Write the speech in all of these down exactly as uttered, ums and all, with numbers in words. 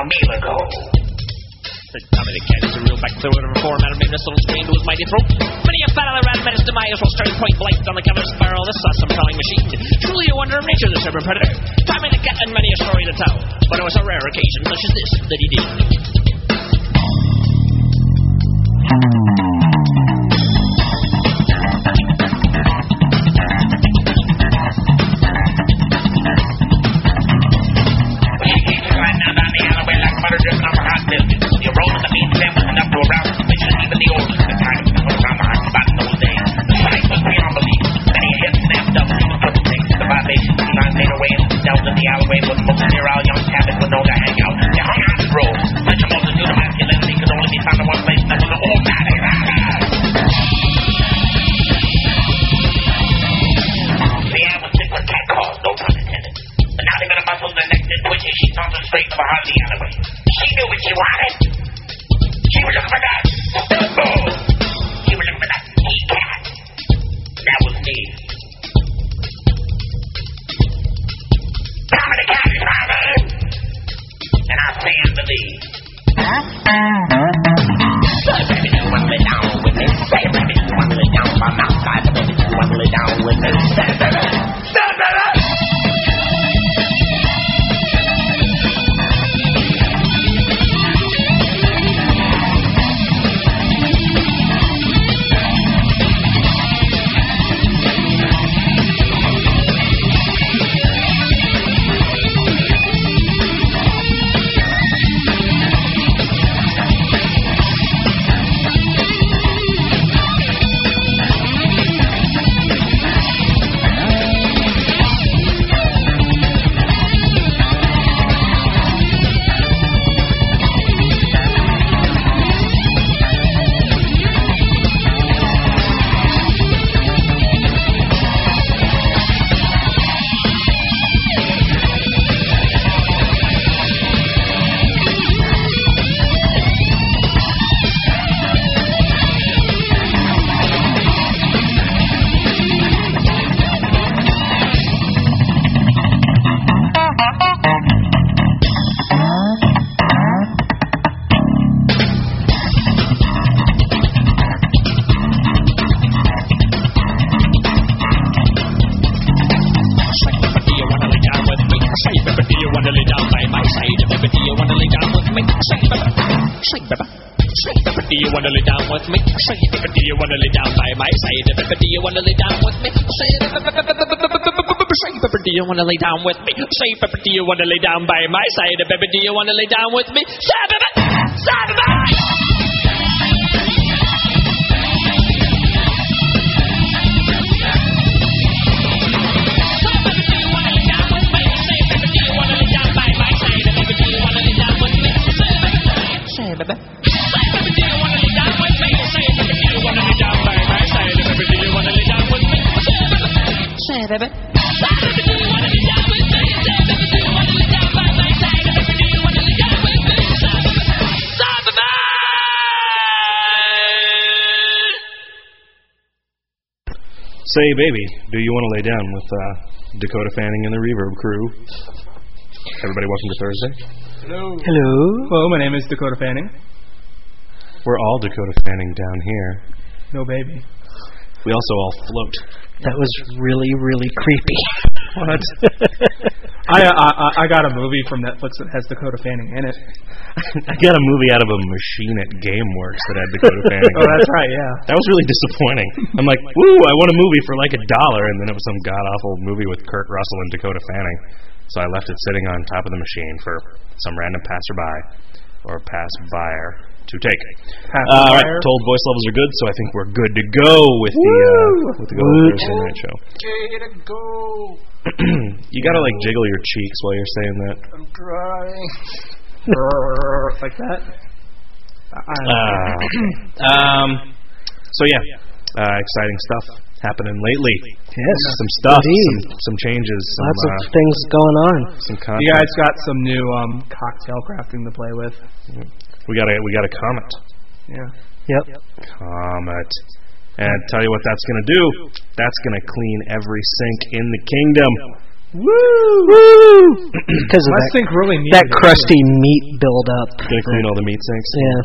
meal ago. Said Tommy the cat is a real back through it of a four-man made this little screen to his mighty throat. Many a fat other rat met his demise while staring point blank on the killer's barrel. This awesome prowling machine. Truly a wonder of nature, this ever predator. Tommy the cat had many a story to tell, but it was a rare occasion such as this that he did. Do you wanna lay down with me? Say, do you wanna lay down by my side? Do you wanna lay down with me? Say, do you wanna lay down with me? Say, do you wanna lay down by my side? Do you wanna lay down with me? Baby. Say, baby, do you want to lay down with uh, Dakota Fanning and the Reverb crew? Everybody, welcome to Thursday. Hello. Hello. Hello, my name is Dakota Fanning. We're all Dakota Fanning down here. No, baby. We also all float. That was really, really creepy. What? I, I I got a movie from Netflix that has Dakota Fanning in it. I got a movie out of a machine at GameWorks that had Dakota Fanning. Oh, that's right, yeah. That was really disappointing. I'm like, woo, I want a movie for like a dollar, and then it was some god-awful movie with Kurt Russell and Dakota Fanning. So I left it sitting on top of the machine for some random passerby or pass-buyer to take. Uh, all right, told voice levels are good, so I think we're good to go with Woo! the uh, with the Go Thursday Night Show. Way to go! You gotta like jiggle your cheeks while you're saying that. I'm trying. Like that. Uh, okay. Um. So yeah, uh, exciting stuff happening lately. Yes, some stuff, indeed. some, some changes, some, lots of uh, things going on. Some you guys got some new um, cocktail crafting to play with. We got a we got a comet. Yeah. Yep. Comet. And tell you what that's going to do. That's going to clean every sink in the kingdom. Woo! Woo! Because of My that, sink really needs that crusty meat buildup. Gonna clean all the meat sinks. Yeah.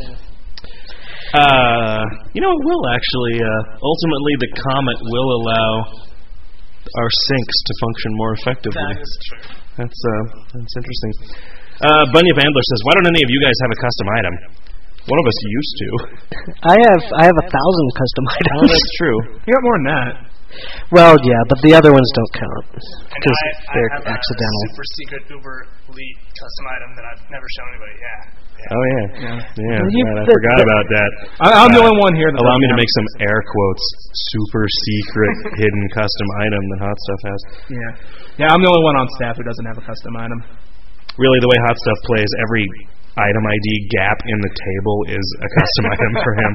Uh, you know, it will actually. Uh, ultimately, the comet will allow our sinks to function more effectively. That is true. That's uh, that's interesting. Uh, Bunyip Andler says, "Why don't any of you guys have a custom item?" One of us used to. I have I have a thousand custom items. Oh, that's true. You got more than that. Well, yeah, but the other ones don't count And because I, I they're have accidental. a super secret uber elite custom item that I've never shown anybody. Yeah. yeah. Oh yeah, Yeah. yeah. Well, you- right, I the- forgot the- about that. I, I'm the only one here. That Allow me to doesn't make some air quotes. Super secret hidden custom item that Hot Stuff has. have- Yeah. Yeah, I'm the only one on staff who doesn't have a custom item. Really, the way Hot Stuff plays, every item I D gap in the table is a custom item for him.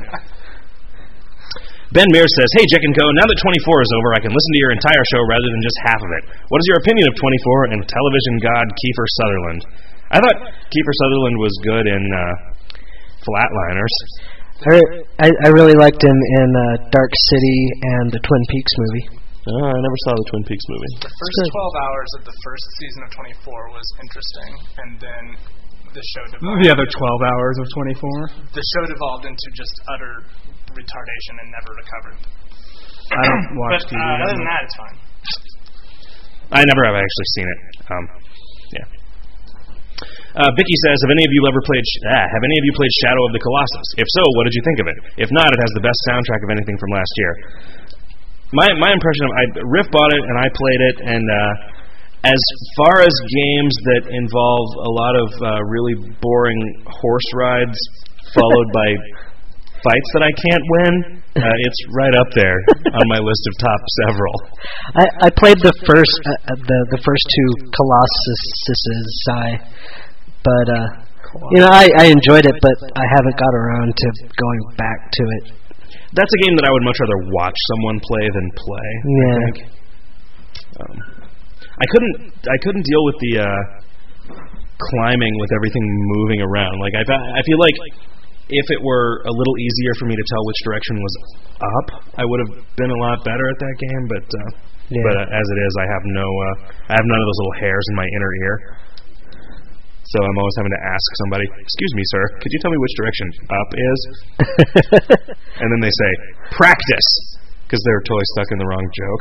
Ben Mears says, "Hey, Jick and Co, now that twenty-four is over, I can listen to your entire show rather than just half of it. What is your opinion of twenty-four and television god Kiefer Sutherland?" I thought Kiefer Sutherland was good in uh, Flatliners. I, I I really liked him in uh, Dark City and the Twin Peaks movie. Oh, I never saw the Twin Peaks movie. The first twelve hours of the first season of twenty-four was interesting, and then the show devolved. The other twelve hours of twenty-four. The show devolved into just utter retardation and never recovered. I don't watch but T V. uh, other that than much. that, it's fine. I never have actually seen it. Um, yeah. Uh, Vicky says, "Have any of you ever played? Sh- ah, have any of you played Shadow of the Colossus? If so, what did you think of it? If not, it has the best soundtrack of anything from last year." My my impression of I Riff bought it and I played it, and uh, as far as games that involve a lot of uh, really boring horse rides followed by fights that I can't win, uh, it's right up there on my list of top several. I, I played the first uh, the the first two Colossuses, I, but uh, you know I, I enjoyed it, but I haven't got around to going back to it. That's a game that I would much rather watch someone play than play. Yeah. I think. Um, I couldn't. I couldn't deal with the uh, climbing with everything moving around. Like I, I feel like if it were a little easier for me to tell which direction was up, I would have been a lot better at that game. But uh, Yeah. but uh, as it is, I have no. Uh, I have none of those little hairs in my inner ear. So I'm always having to ask somebody, "Excuse me, sir, could you tell me which direction up is?" And then they say, "Practice," because they're totally stuck in the wrong joke.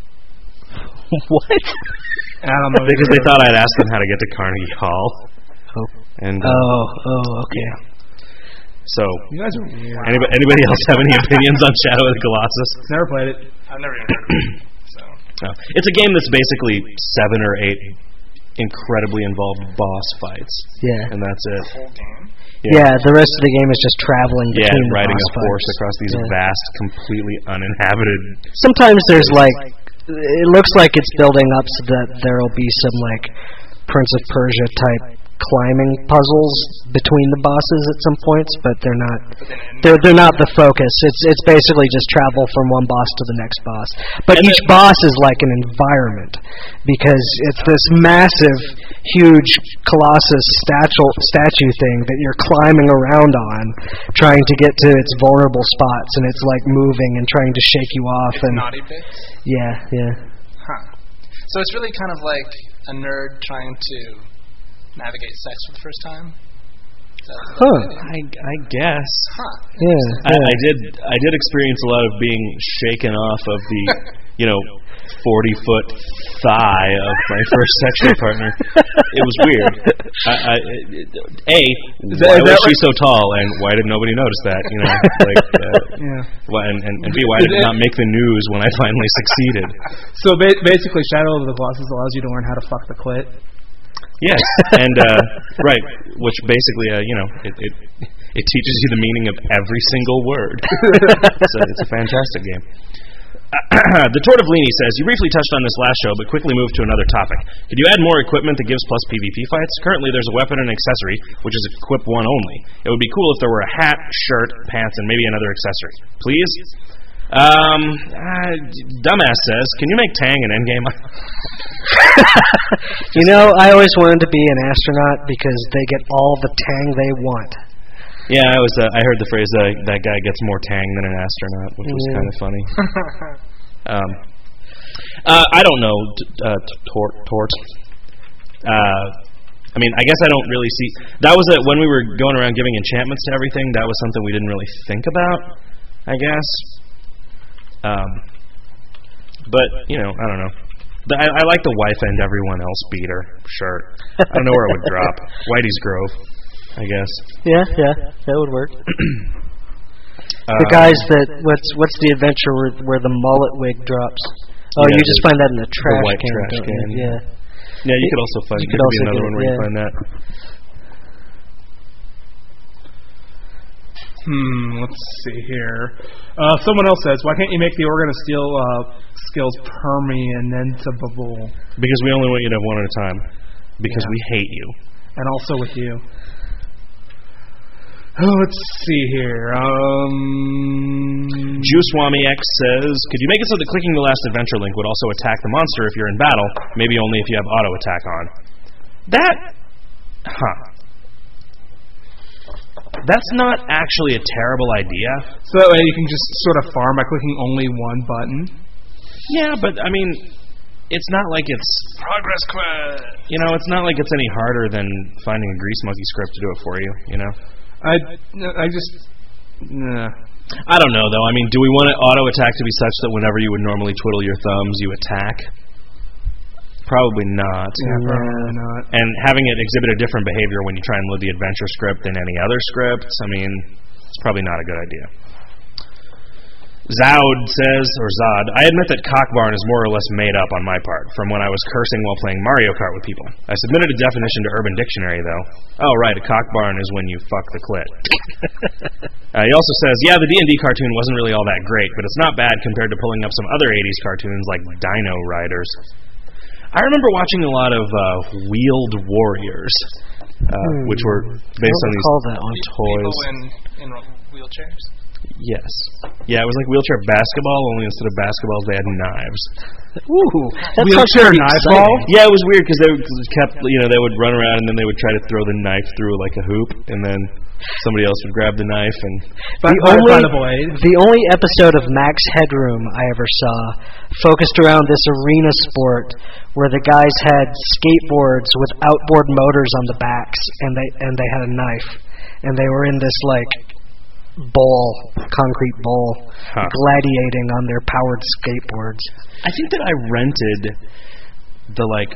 What? I don't know. Because they thought I'd ask them how to get to Carnegie Hall. Oh. And uh, Oh, oh, okay. so, You guys are weird. anybody, anybody else have any opinions on Shadow of the Colossus? Never played it. I've never even heard of it. So No. It's a game that's basically seven or eight incredibly involved boss fights, Yeah. and that's it. the whole game. Yeah, the rest of the game is just traveling Yeah, between and the riding boss a horse fights. across these Yeah. vast, completely uninhabited. Sometimes there's like, it looks like it's building up so that there'll be some like Prince of Persia type climbing puzzles between the bosses at some points, but they're not. They're they're not the focus. It's it's basically just travel from one boss to the next boss. But And each boss is like an environment because it's this massive, huge Colossus statue statue thing that you're climbing around on, trying to get to its vulnerable spots, and it's like moving and trying to shake you off. It's And naughty bits. yeah, yeah. Huh. So it's really kind of like a nerd trying to navigate sex for the first time. Is that the Huh. idea? I, I guess. Huh. Yeah. I, yeah. I did. I did experience a lot of being shaken off of the, you know, forty foot thigh of my first sexual partner. It was weird. I, I, a, Is why that- is was that she what- so tall, and why did nobody notice that? You know, like, uh, Yeah. why, and, and, and b, why did it not make the news when I finally succeeded? So ba- basically, Shadow of the Colossus allows you to learn how to fuck the clit. Yes, and uh, right, which basically, uh, you know, it, it it teaches you the meaning of every single word. So it's a fantastic game. The Tortellini says, "You briefly touched on this last show, but quickly moved to another topic. Could you add more equipment that gives plus PvP fights? Currently, there's a weapon and accessory, which is equip one only. It would be cool if there were a hat, shirt, pants, and maybe another accessory. Please?" Um, uh, Dumbass says, "Can you make Tang an endgame?" You know, I always wanted to be an astronaut because they get all the tang they want. Yeah, I was. Uh, I heard the phrase uh, "that guy gets more Tang than an astronaut," which was Yeah. kind of funny. um, Uh, I don't know. T- uh, t- tort. Tort. Uh, I mean, I guess I don't really see. That was a, when we were going around giving enchantments to everything. That was something we didn't really think about. I guess. Um, but you know, I don't know. The, I, I like the wife and everyone else beater shirt. I don't know where it would drop. Whitey's Grove, I guess. Yeah, yeah, that would work. Uh, the guys that what's what's the adventure where, where the mullet wig drops? Oh, Yeah, you just the- find that in the trash white can. trash don't you? can. Yeah. Yeah, you could also find. You There could could be also another get one it, where you yeah. find that. Hmm, let's see here. Uh, someone else says, why can't you make the Organ of Steel uh, skills permanentable? Because we only want you to have one at a time. Because Yeah. we hate you. And also with you. Oh, let's see here. Um, Juicewami X says, could you make it so that clicking the last adventure link would also attack the monster if you're in battle, maybe only if you have auto attack on? That, huh. That's not actually a terrible idea. so that way you can just sort of farm by clicking only one button. Yeah, but I mean, it's not like it's, Progress quest. you know, it's not like it's any harder than finding a Grease Monkey script to do it for you, you know? I, I just, nah. I don't know, though. I mean, do we want auto attack to be such that whenever you would normally twiddle your thumbs, you attack? Probably not. Yeah, probably not. And having it exhibit a different behavior when you try and load the adventure script than any other scripts, I mean, it's probably not a good idea. Zoud says, or Zod, I admit that Cockbarn is more or less made up on my part, from when I was cursing while playing Mario Kart with people. I submitted a definition to Urban Dictionary, though. Oh, right, a cockbarn is when you fuck the clit. uh, he also says, yeah, the D and D cartoon wasn't really all that great, but it's not bad compared to pulling up some other eighties cartoons like Dino Riders. I remember watching a lot of uh, Wheeled Warriors, uh, Hmm. which were based on these recall that one. toys. People in, in ro- wheelchairs. Yes. Yeah, it was like wheelchair basketball, only instead of basketballs they had knives. Ooh, that sounds Wheelchair pretty knife exciting. ball? Yeah, it was weird because they would- kept, you know, they would run around and then they would try to throw the knife through like a hoop, and then somebody else would grab the knife and. By, The by, only, by the blade. the only episode of Max Headroom I ever saw focused around this arena sport where the guys had skateboards with outboard motors on the backs, and they and they had a knife, and they were in this like bowl, concrete bowl, Huh. gladiating on their powered skateboards. I think that I rented the like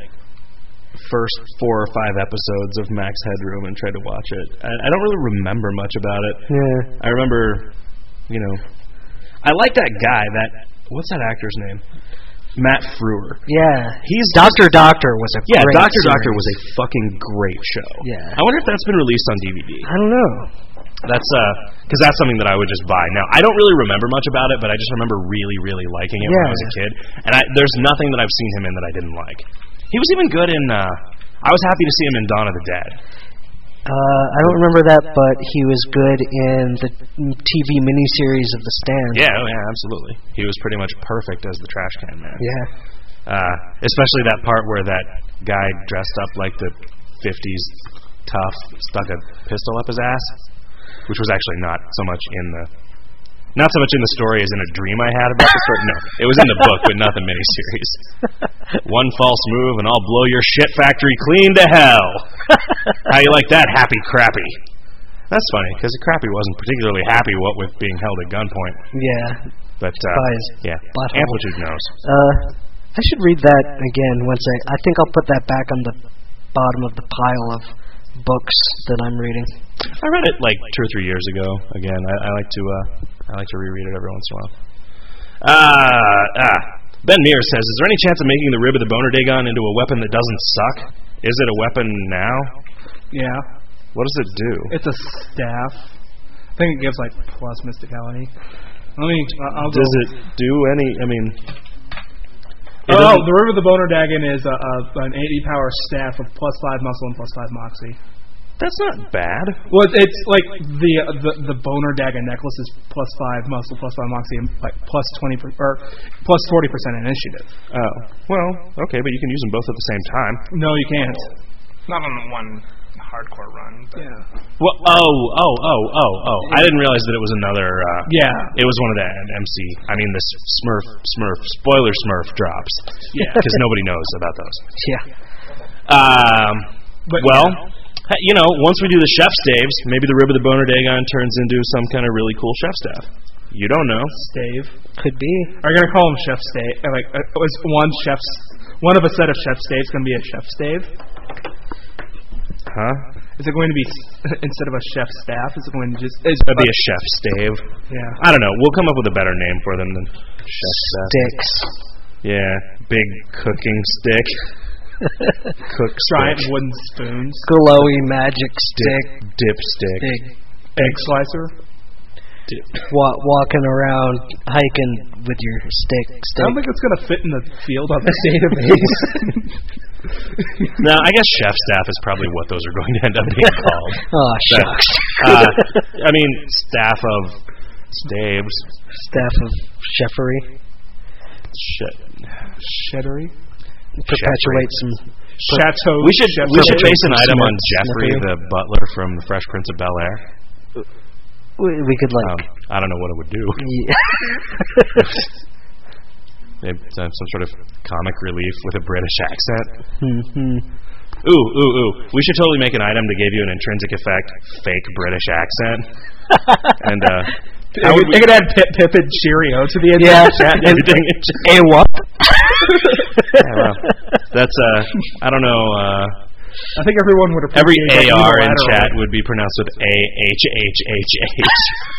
first four or five episodes of Max Headroom and tried to watch it. I, I don't really remember much about it. Yeah. I remember, you know, I like that guy. That what's that actor's name? Matt Frewer. Yeah. He's Doctor Doctor was a Yeah, great Doctor Doctor series. was a fucking great show. Yeah. I wonder if that's been released on D V D. I don't know. That's uh, because that's something that I would just buy. Now, I don't really remember much about it, but I just remember really, really liking it when I Yeah. was a kid. And I, there's nothing that I've seen him in that I didn't like. He was even good in. Uh, I was happy to see him in Dawn of the Dead. Uh, I don't remember that, but he was good in the T V miniseries of The Stand. Yeah, oh yeah, absolutely. He was pretty much perfect as the trash can man. Yeah. Uh, especially that part where that guy dressed up like the fifties tough stuck a pistol up his ass, which was actually not so much in the not so much in the story as in a dream I had about the story. No, it was in the book, but not the miniseries. One false move and I'll blow your shit factory clean to hell. How you like that, Happy Crappy? That's funny because Crappy wasn't particularly happy what with being held at gunpoint. Yeah. But uh, By his yeah, butthole. Amplitude knows. Uh, I should read that again once I. I think I'll put that back on the bottom of the pile of books that I'm reading. I read it like two or three years ago. Again, I, I like to uh, I like to reread it every once in a while. Uh, ah, Ben Mears says, "Is there any chance of making the rib of the Boner Dagon into a weapon that doesn't suck? Is it a weapon now? Yeah. What does it do? It's a staff. I think it gives like plus mysticality. Let me. Uh, I'll Does go. it do any? I mean, it Oh, doesn't- the River of the Boner Dagon is a, a, an eighty power staff with plus five muscle and plus five moxie. that's not bad. Well, it's like the the the Boner Dagon necklace is plus five muscle, plus five moxie, and like plus twenty per, or plus forty percent initiative. Oh, well, okay, but you can use them both at the same time. No, you can't. Not on one hardcore run. But Yeah. Well, oh, oh, oh, oh, oh. I didn't realize that it was another. Uh, Yeah. It was one of the M C. I mean, the Smurf, Smurf, spoiler Smurf drops. Yeah. Because nobody knows about those. Yeah. Um. But well, hey, you know, once we do the chef staves, maybe the rib of the Boner Dagon turns into some kind of really cool chef staff. You don't know. Stave. Could be. Are you gonna call him chef stave? uh, Like, uh, was one chef's one of a set of chef staves gonna be a chef stave? Huh? Is it going to be s- instead of a chef staff? Is it going to just? Is That'd be a chef stave. Yeah. I don't know. We'll come up with a better name for them than chef staff. Sticks. Yeah, big cooking stick. Cook Giant stick. wooden spoons. Glowy magic stick. Dip, dipstick. Big. Egg slicer. Wa- walking around hiking with your stick. I Stick. don't think it's gonna fit in the field on this database. No, I guess chef staff is probably what those are going to end up being called. Oh shucks. uh, I mean, staff of staves. Staff of chefery. Shit. Shettery. Perpetuate some. Chateau. We should chef we should Jeffrey. base an item on Sniffer. Jeffrey, the butler from The Fresh Prince of Bel Air. We, we could like. Um, I don't know what it would do. Yeah. Maybe some some sort of comic relief with a British accent. hmm Ooh, ooh, ooh. We should totally make an item to give you an intrinsic effect, fake British accent. And, uh, They could, they could add Pip Pip and Cheerio to the end Yeah. of the chat. everything. A what? Yeah, well, that's, uh, I don't know, uh, I think everyone would every appreciate A that R in unilateral. chat would be pronounced with A H H H H.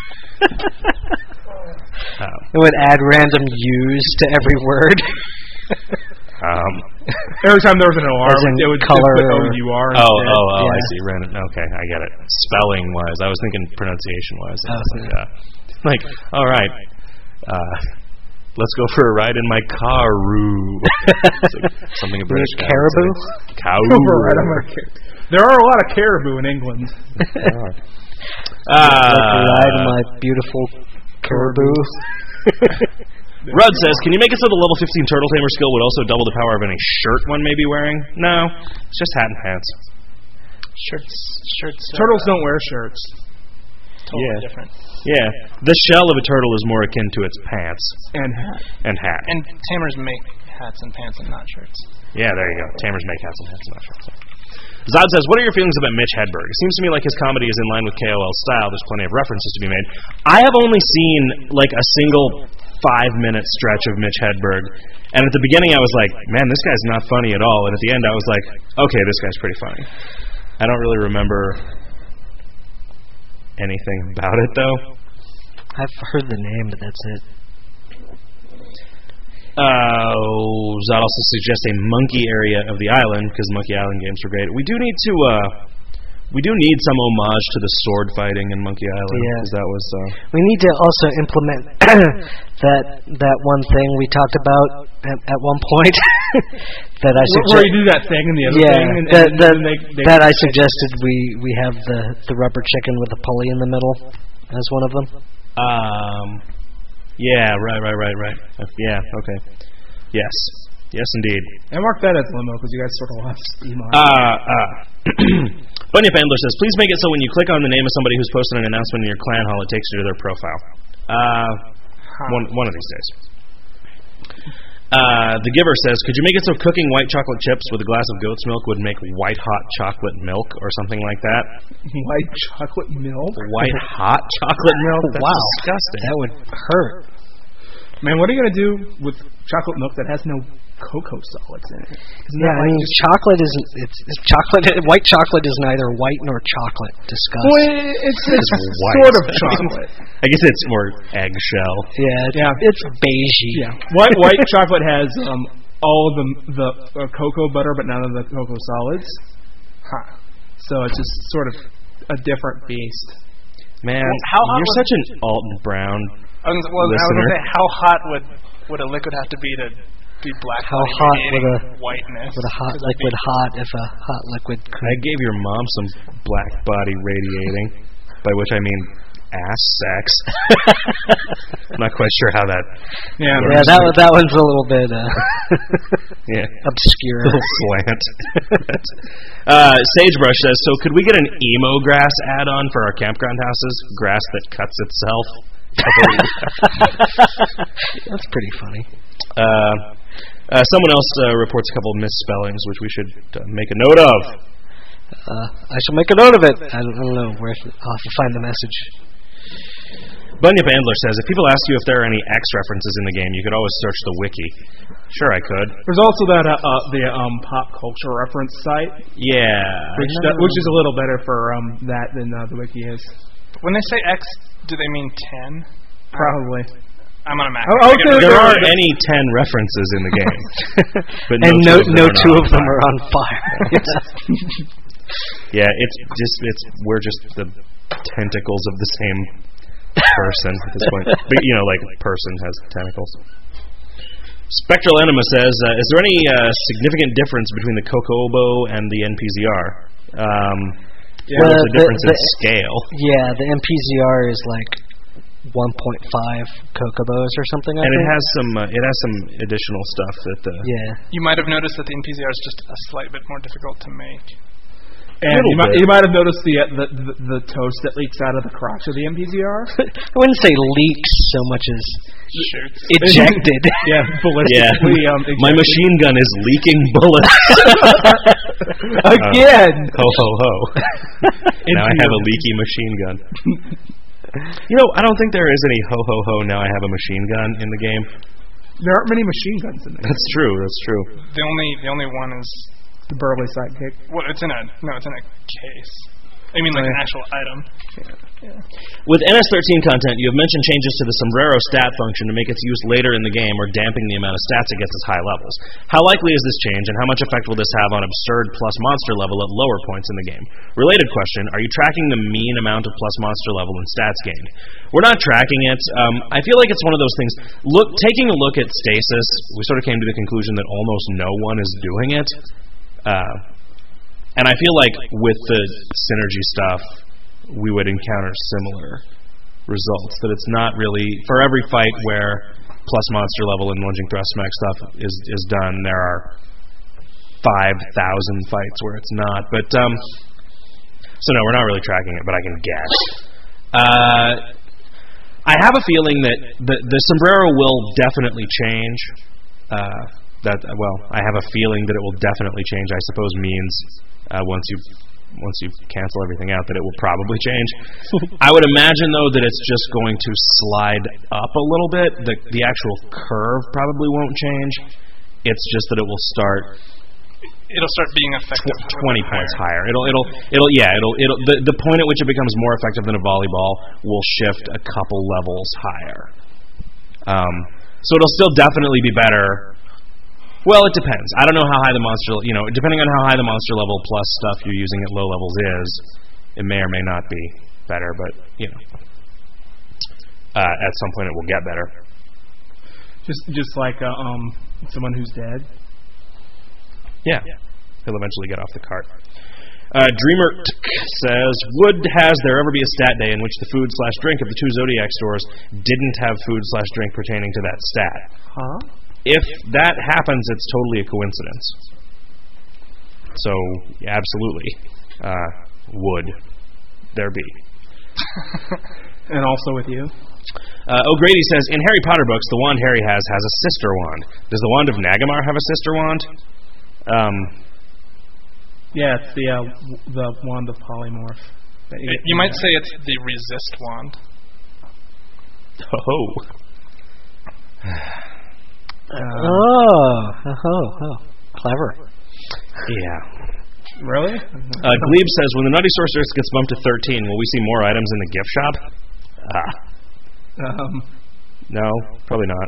Um, It would add random U's to every word. um, Every time there was an O R, As in it would color put or- O U R. oh, oh, oh, I Yeah. see. Random. Okay, I get it. Spelling wise, I was thinking pronunciation wise. Oh, like, uh, like, all right, uh, let's go for a ride in my caroo. It's like something a British guy would caribou? say. Cow. Right on my car- There are a lot of caribou in England. Uh, Ride my beautiful caribou. Rudd says, can you make it so the level fifteen Turtle Tamer skill would also double the power of any shirt one may be wearing? No, it's just hat and pants. shirts, shirts. are, Turtles uh, don't wear shirts. Totally Yeah. different. Yeah, the shell of a turtle is more akin to its pants And hat. and hat. And tamers make hats and pants and not shirts. Yeah, there you go. Tamers make hats and hats, not shirts. Zod says, what are your feelings about Mitch Hedberg? It seems to me like his comedy is in line with K O L's style. There's plenty of references to be made. I have only seen like a single five-minute stretch of Mitch Hedberg, and at the beginning I was like, man, this guy's not funny at all, and at the end I was like, okay, this guy's pretty funny. I don't really remember anything about it, though. I've heard the name, but that's it. Uh, Zod also suggests a monkey area of the island, because Monkey Island games were great. We do need to, uh, we do need some homage to the sword fighting in Monkey Island, Yeah. because that was, uh, We need to also implement that that one thing we talked about at, at one point that I Where, where suggested. you do that thing and the other Yeah, thing. And, that, and that, then they, they that I suggested we, we have the, the rubber chicken with the pulley in the middle as one of them. um, yeah, right, right, right, right. Uh, yeah, okay. Yes. Yes, indeed. I marked that as limo because you guys sort of lost email. Uh, uh. Bunyip Handler says, please make it so when you click on the name of somebody who's posted an announcement in your clan hall, it takes you to their profile. Uh, one, one of these days. Uh, the Giver says, could you make it so cooking white chocolate chips with a glass of goat's milk would make white hot chocolate milk or something like that? White chocolate milk? White hot chocolate milk? That's Wow. disgusting. That would hurt. Man, what are you going to do with chocolate milk that has no cocoa solids in it? Isn't Yeah, that I like mean, just- chocolate isn't. It's, it's chocolate. White chocolate is neither white nor chocolate. Disgust. Well, it's, it's white. sort of chocolate. I guess it's more eggshell. Yeah, it's, Yeah. it's beigey. Yeah, white white chocolate has um, all of the the uh, cocoa butter, but none of the cocoa solids. Huh. So it's just sort of a different beast. Man, how hot you're was- such an Alton Brown. I was, well, I was Listener. gonna say, how hot would would a liquid have to be to be black? How body hot radiating would a- whiteness? With a hot 'Cause that'd be- liquid hot, if a hot liquid could. I gave your mom some black body radiating, by which I mean ass sex. I'm not quite sure how that. Yeah, Yeah, that one- that one's a little bit uh, Yeah. obscure. Little slant. uh, Sagebrush says, so could we get an emo grass add-on for our campground houses? Grass that cuts itself. That's pretty funny. Uh, uh, someone else uh, reports a couple of misspellings, which we should uh, make a note of. Uh, I shall make a note of it. I don't, I don't know where. I'll have to find the message. Bunyip Andler says, if people ask you if there are any X references in the game, you could always search the wiki. Sure, I could. There's also that uh, uh, the um, pop culture reference site, Yeah. which that, which is a little better for um, that than uh, the wiki is. When they say X, do they mean ten? Probably. I'm on a Mac. Oh, I okay. get it. There aren't any ten references in the game. But And no, no are two not of them fire. are on fire. Yeah, it's just it's we're just the tentacles of the same person at this point. But you know, like a person has tentacles. Spectral Enema says, uh, is there any uh, significant difference between the Kokobo and the N P Z R? Um, Yeah, well, the- there's a difference the- in scale. Yeah, the M P Z R is like one point five Kokobos or something. I And think. it has some uh, it has some additional stuff that uh, Yeah. You might have noticed that the N P Z R is just a slight bit more difficult to make. And Little you might, bit. you might have noticed the, uh, the, the the toast that leaks out of the crotch of the M P Z R. I wouldn't say leaks so much as Shoots. ejected. Yeah, yeah, ballistically. Um, my ejected. machine gun is leaking bullets. Again. Ho ho ho! Now I have a leaky machine gun. You know, I don't think there is any ho ho ho. Now I have a machine gun in the game. There aren't many machine guns in there. That's true. That's true. The only the only one is The Burley sidekick. well, it's in a no, it's in a case. I mean, like Oh, an yeah. actual item. With N S thirteen content, you have mentioned changes to the Sombrero stat function to make its use later in the game or damping the amount of stats it gets at high levels. How likely is this change, and how much effect will this have on absurd plus monster level at lower points in the game? Related question, are you tracking the mean amount of plus monster level and stats gained? We're not tracking it. Um, I feel like it's one of those things. Look, taking a look at Stasis, we sort of came to the conclusion that almost no one is doing it. Uh, and I feel like with the synergy stuff, we would encounter similar results. That it's not really for every fight where plus monster level and lunging thrust smack stuff is is done. There are five thousand fights where it's not. But um, so no, we're not really tracking it. But I can guess. Uh, I have a feeling that the the sombrero will definitely change. Uh, that well, I have a feeling that it will definitely change. I suppose means uh, once you. Once you cancel everything out, that it will probably change. I would imagine, though, that it's just going to slide up a little bit. The the actual curve probably won't change. It's just that it will start It'll start being effective. tw- twenty points higher. It'll it'll it'll yeah it'll it'll the the point at which it becomes more effective than a volleyball will shift a couple levels higher. Um, so it'll still definitely be better. Well, it depends. I don't know how high the monster, you know, depending on how high the monster level plus stuff you're using at low levels is, it may or may not be better, but, you know, uh, at some point it will get better. Just just like uh, um someone who's dead. Yeah. He'll eventually get off the cart. Uh, Dreamer says, would has there ever be a stat day in which the food slash drink of the two Zodiac stores didn't have food slash drink pertaining to that stat? Huh? If that happens, it's totally a coincidence. So, yeah, absolutely, uh, would there be. And also with you. Uh, O'Grady says, in Harry Potter books, the wand Harry has has a sister wand. Does the wand of Nagamar have a sister wand? Um, Yeah, it's the uh, w- the wand of polymorph. that You, get you from might that. say it's the resist wand. oh. Um, Oh, oh, oh, oh, clever. Yeah. Really? Uh, Glebe says, when the Nutty Sorceress gets bumped to thirteen, will we see more items in the gift shop? Ah, Um, no, probably not.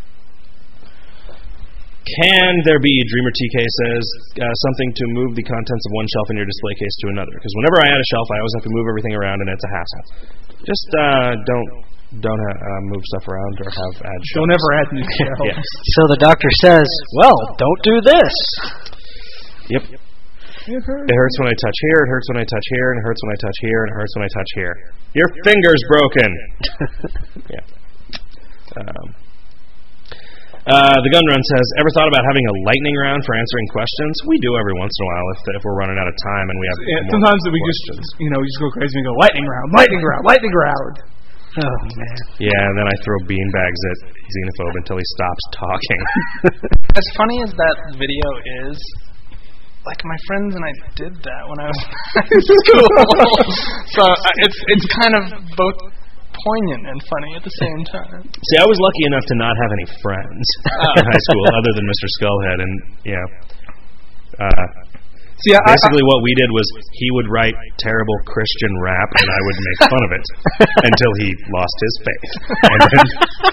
Can there be, Dreamer T K says, uh, something to move the contents of one shelf in your display case to another? Because whenever I add a shelf, I always have to move everything around, and it's a hassle. Just uh, don't don't ha- uh, move stuff around or have add shelves. don't ever add new shelves. Yeah. So the doctor says, well, don't do this. Yep. It hurts. It hurts when I touch here, it hurts when I touch here, and it hurts when I touch here, and it hurts when I touch here. Your finger's broken! Yeah. Um, uh, the Gun Run says, ever thought about having a lightning round for answering questions? We do every once in a while if, if we're running out of time and we have Yeah, more sometimes we questions. just, you know, we just go crazy and go, lightning round, lightning round, lightning round. Oh, man. Yeah, and then I throw beanbags at Xenophobe until he stops talking. As funny as that video is, like my friends and I did that when I was in school. So uh, it's it's kind of both poignant and funny at the same time. See, I was lucky enough to not have any friends in high school other than Mister Skullhead, and yeah. Uh, See, I, basically, what we did was he would write terrible Christian rap, and I would make fun of it until he lost his faith. And then,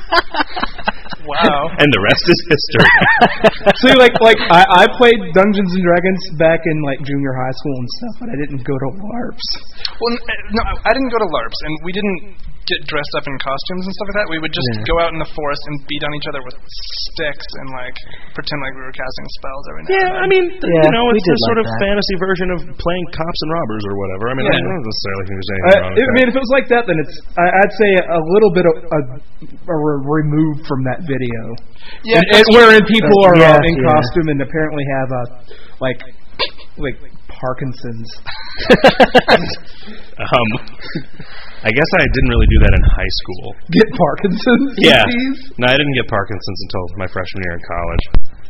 Wow. and the rest is history. See, like, like I, I played Dungeons and Dragons back in like junior high school and stuff, but I didn't go to LARPs. Well, n- no, I didn't go to LARPs, and we didn't get dressed up in costumes and stuff like that. We would just Yeah. go out in the forest and beat on each other with sticks and like pretend like we were casting spells every now and Yeah, then. I mean, th- Yeah, you know, we it's did a sort like of that. fantasy version of playing cops and robbers or whatever. I mean, I Yeah. don't necessarily think there's anything Uh, wrong I with mean, that. if it was like that, then it's I, I'd say a little bit of a, a re- removed from that video. yeah, and, and wherein people are Yeah, uh, in yeah. costume and apparently have a like like Parkinson's. Um, I guess I didn't really do that in high school. Get Parkinson's Yeah. disease. No, I didn't get Parkinson's until my freshman year in college.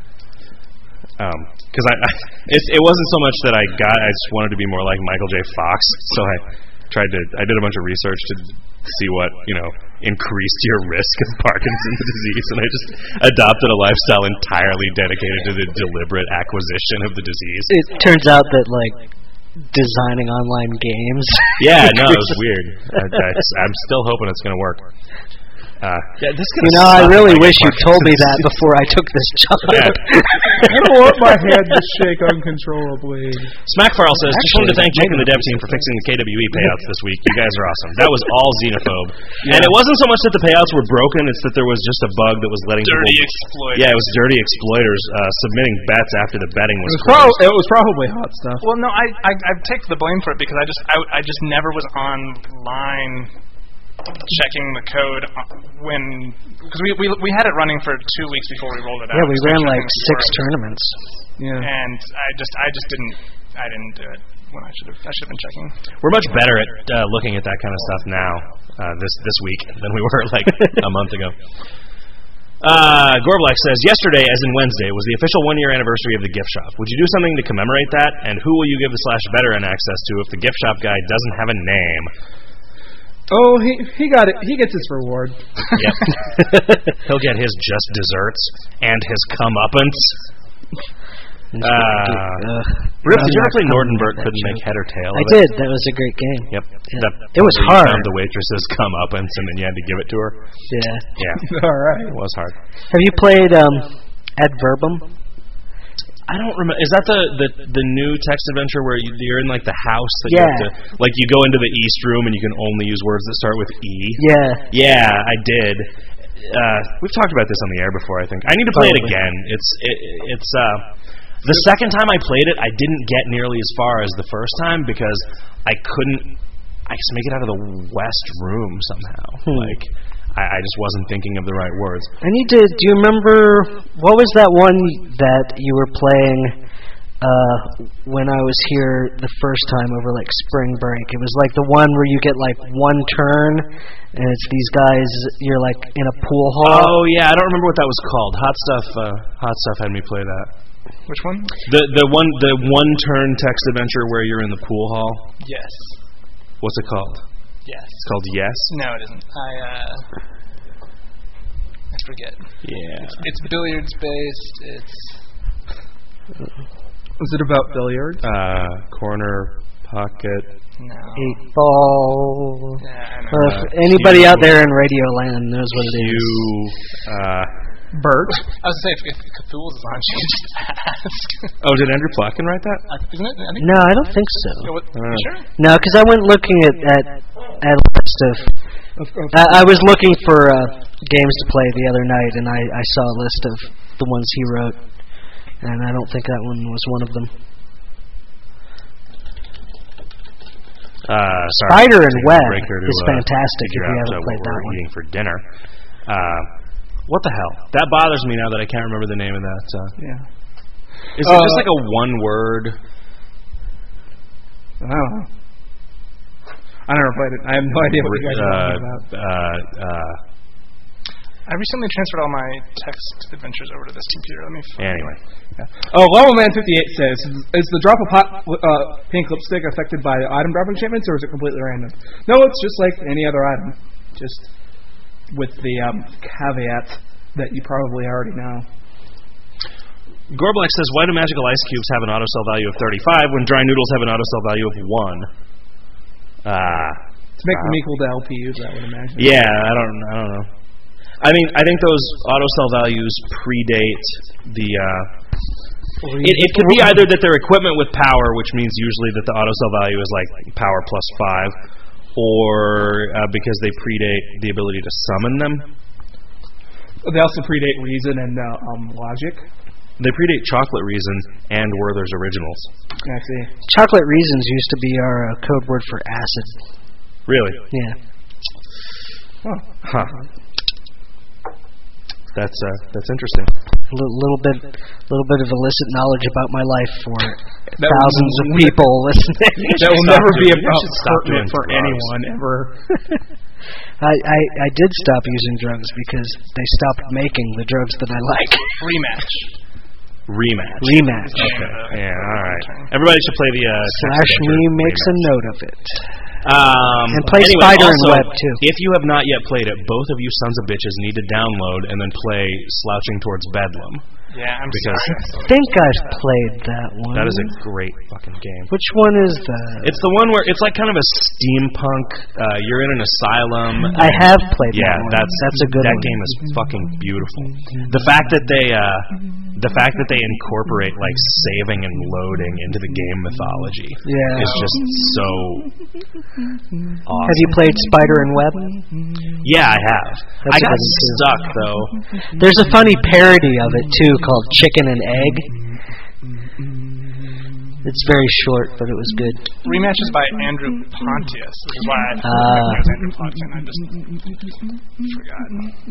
Because I, I it, it wasn't so much that I got, I just wanted to be more like Michael J. Fox. So I tried to, I did a bunch of research to see what, you know, increased your risk of Parkinson's disease. And I just adopted a lifestyle entirely dedicated to the deliberate acquisition of the disease. It turns out that, like, designing online games. Yeah, no, it was weird. I, that's, I'm still hoping it's going to work. Uh, yeah, this You know, I really wish you told me that before I took this job. Yeah. I don't want my head to shake uncontrollably. Smackfarl says, just wanted to thank Jake and Actually, the dev team for fixing the K W E payouts this week. You guys are awesome. That was all Xenophobe. And it wasn't so much that the payouts were broken, it's that there was just a bug that was letting dirty people... exploit. Yeah, it was dirty exploiters uh, submitting bets after the betting was It was, closed. prob- it was probably hot stuff. Well, no, I, I I take the blame for it because I just I, I just never was online checking the code when because we, we we had it running for two weeks before we rolled it out. Yeah, we So ran checking like the six worked. tournaments. Yeah. and I just I just didn't I didn't do it when I should have I should have been checking. We're much better at uh, looking at that kind of stuff now, uh, this this week, than we were like a month ago. Uh, Gorblack says, yesterday, as in Wednesday, was the official one-year anniversary of the gift shop. Would you do something to commemorate that? And who will you give the Slash Veteran access to if the gift shop guy doesn't have a name? Oh, he he got it. He gets his reward. Yep. He'll get his just desserts and his comeuppance. Uh, Rip, did you ever play Nordenbert couldn't make head or tail of I it? did. That was a great game. Yep. Yeah. That It was part where you hard. found the waitress's comeuppance and then you had to give it to her. Yeah. Yeah. All right. It was hard. Have you played um, Adverbum? I don't remember. Is that the, the, the new text adventure where you, you're in like the house that you Yeah. have to, like you go into the East room and you can only use words that start with E? Yeah. Yeah, I did. Uh, we've talked about this on the air before. I think I need to play it Probably. again. It's it, it's uh, the second time I played it, I didn't get nearly as far as the first time because I couldn't. I just make it out of the West room somehow. Hmm. Like I, I just wasn't thinking of the right words. I need to. Do you remember what was that one that you were playing uh, when I was here the first time over like spring break? It was like the one where you get like one turn, and it's these guys. You're like in a pool hall. Oh yeah, I don't remember what that was called. Hot stuff. Uh, hot stuff had me play that. Which one? The the one the one turn text adventure where you're in the pool hall. Yes. What's it called? Yes. It's called Yes. No, it isn't. I uh I forget. Yeah. It's billiards based. It's Was it about billiards? Uh, corner pocket. no. Eight ball. Yeah, I know. Well, if Uh, anybody Q- out there in Radio Land knows what it is. You. Uh, Bert. I was gonna say if, if Cthulhu's is on, you can just ask. oh, did Andrew Plotkin write that? Uh, isn't it? I think No, I don't think so. Yeah, what, Uh, you sure? No, because I went looking at at, at a list of. Of, of, I, I was looking for uh, games to play the other night, and I, I saw a list of the ones he wrote, and I don't think that one was one of them. Uh, sorry, Spider and Web breaker to, is uh, fantastic if figure you out, haven't uh, played what that we're one. eating for dinner. Uh, what the hell? That bothers me now that I can't remember the name of that. Uh, Yeah. is Uh, it just like a one word? I don't know. I never played it. I have no idea what you guys are Uh, talking about. uh, uh, I recently transferred all my text adventures over to this computer. Let me. F- anyway. Oh, Level Man fifty-eight says, is the drop of hot uh, pink lipstick affected by item dropping shipments, or is it completely random? No, it's just like any other item. Just with the um, caveat that you probably already know. Gorblack says, why do magical ice cubes have an auto-sell value of thirty-five when dry noodles have an auto-sell value of one? Ah. To make them equal to L P Us, I would imagine. Yeah, I don't, I don't know. I mean, I think those auto-sell values predate the... Uh, it, it could be either that they're equipment with power, which means usually that the auto-sell value is like power plus five, or uh, because they predate the ability to summon them. They also predate Reason and uh, um, Logic. They predate Chocolate Reason and Werther's Originals. I see. Chocolate Reasons used to be our uh, code word for acid. Really? Yeah. Oh. Huh. That's uh, that's interesting. A little, little bit, little bit of illicit knowledge about my life for That thousands will, of people listening. That will stop never be doing- you about should stop doing pertinent for drugs. anyone ever. I, I, I did stop using drugs because they stopped making the drugs that I like. rematch. Rematch. Rematch. Okay. Yeah. All right. Everybody should play the uh, Slash me makes a rematch. note of it. Um, And play anyway, Spider also, and Web, too. If you have not yet played it, both of you sons of bitches need to download and then play Slouching Towards Bedlam. Yeah, I'm Because I think I've played that one. that is a great fucking game. Which one is that? It's the one where it's like kind of a steampunk. Uh, you're in an asylum. I have played Yeah, that one. that's that's a good that one. game is fucking beautiful. The fact that they uh, the fact that they incorporate like saving and loading into the game mythology Yeah. is just so awesome. Have you played Spider and Web? Yeah, I have. That's I a got good one, too. stuck though. There's a funny parody of it too called Chicken and Egg. It's very short, but it was good. Rematch is by Andrew Pontius, which is why I thought Ah. it was Andrew Pontius, and I just forgot.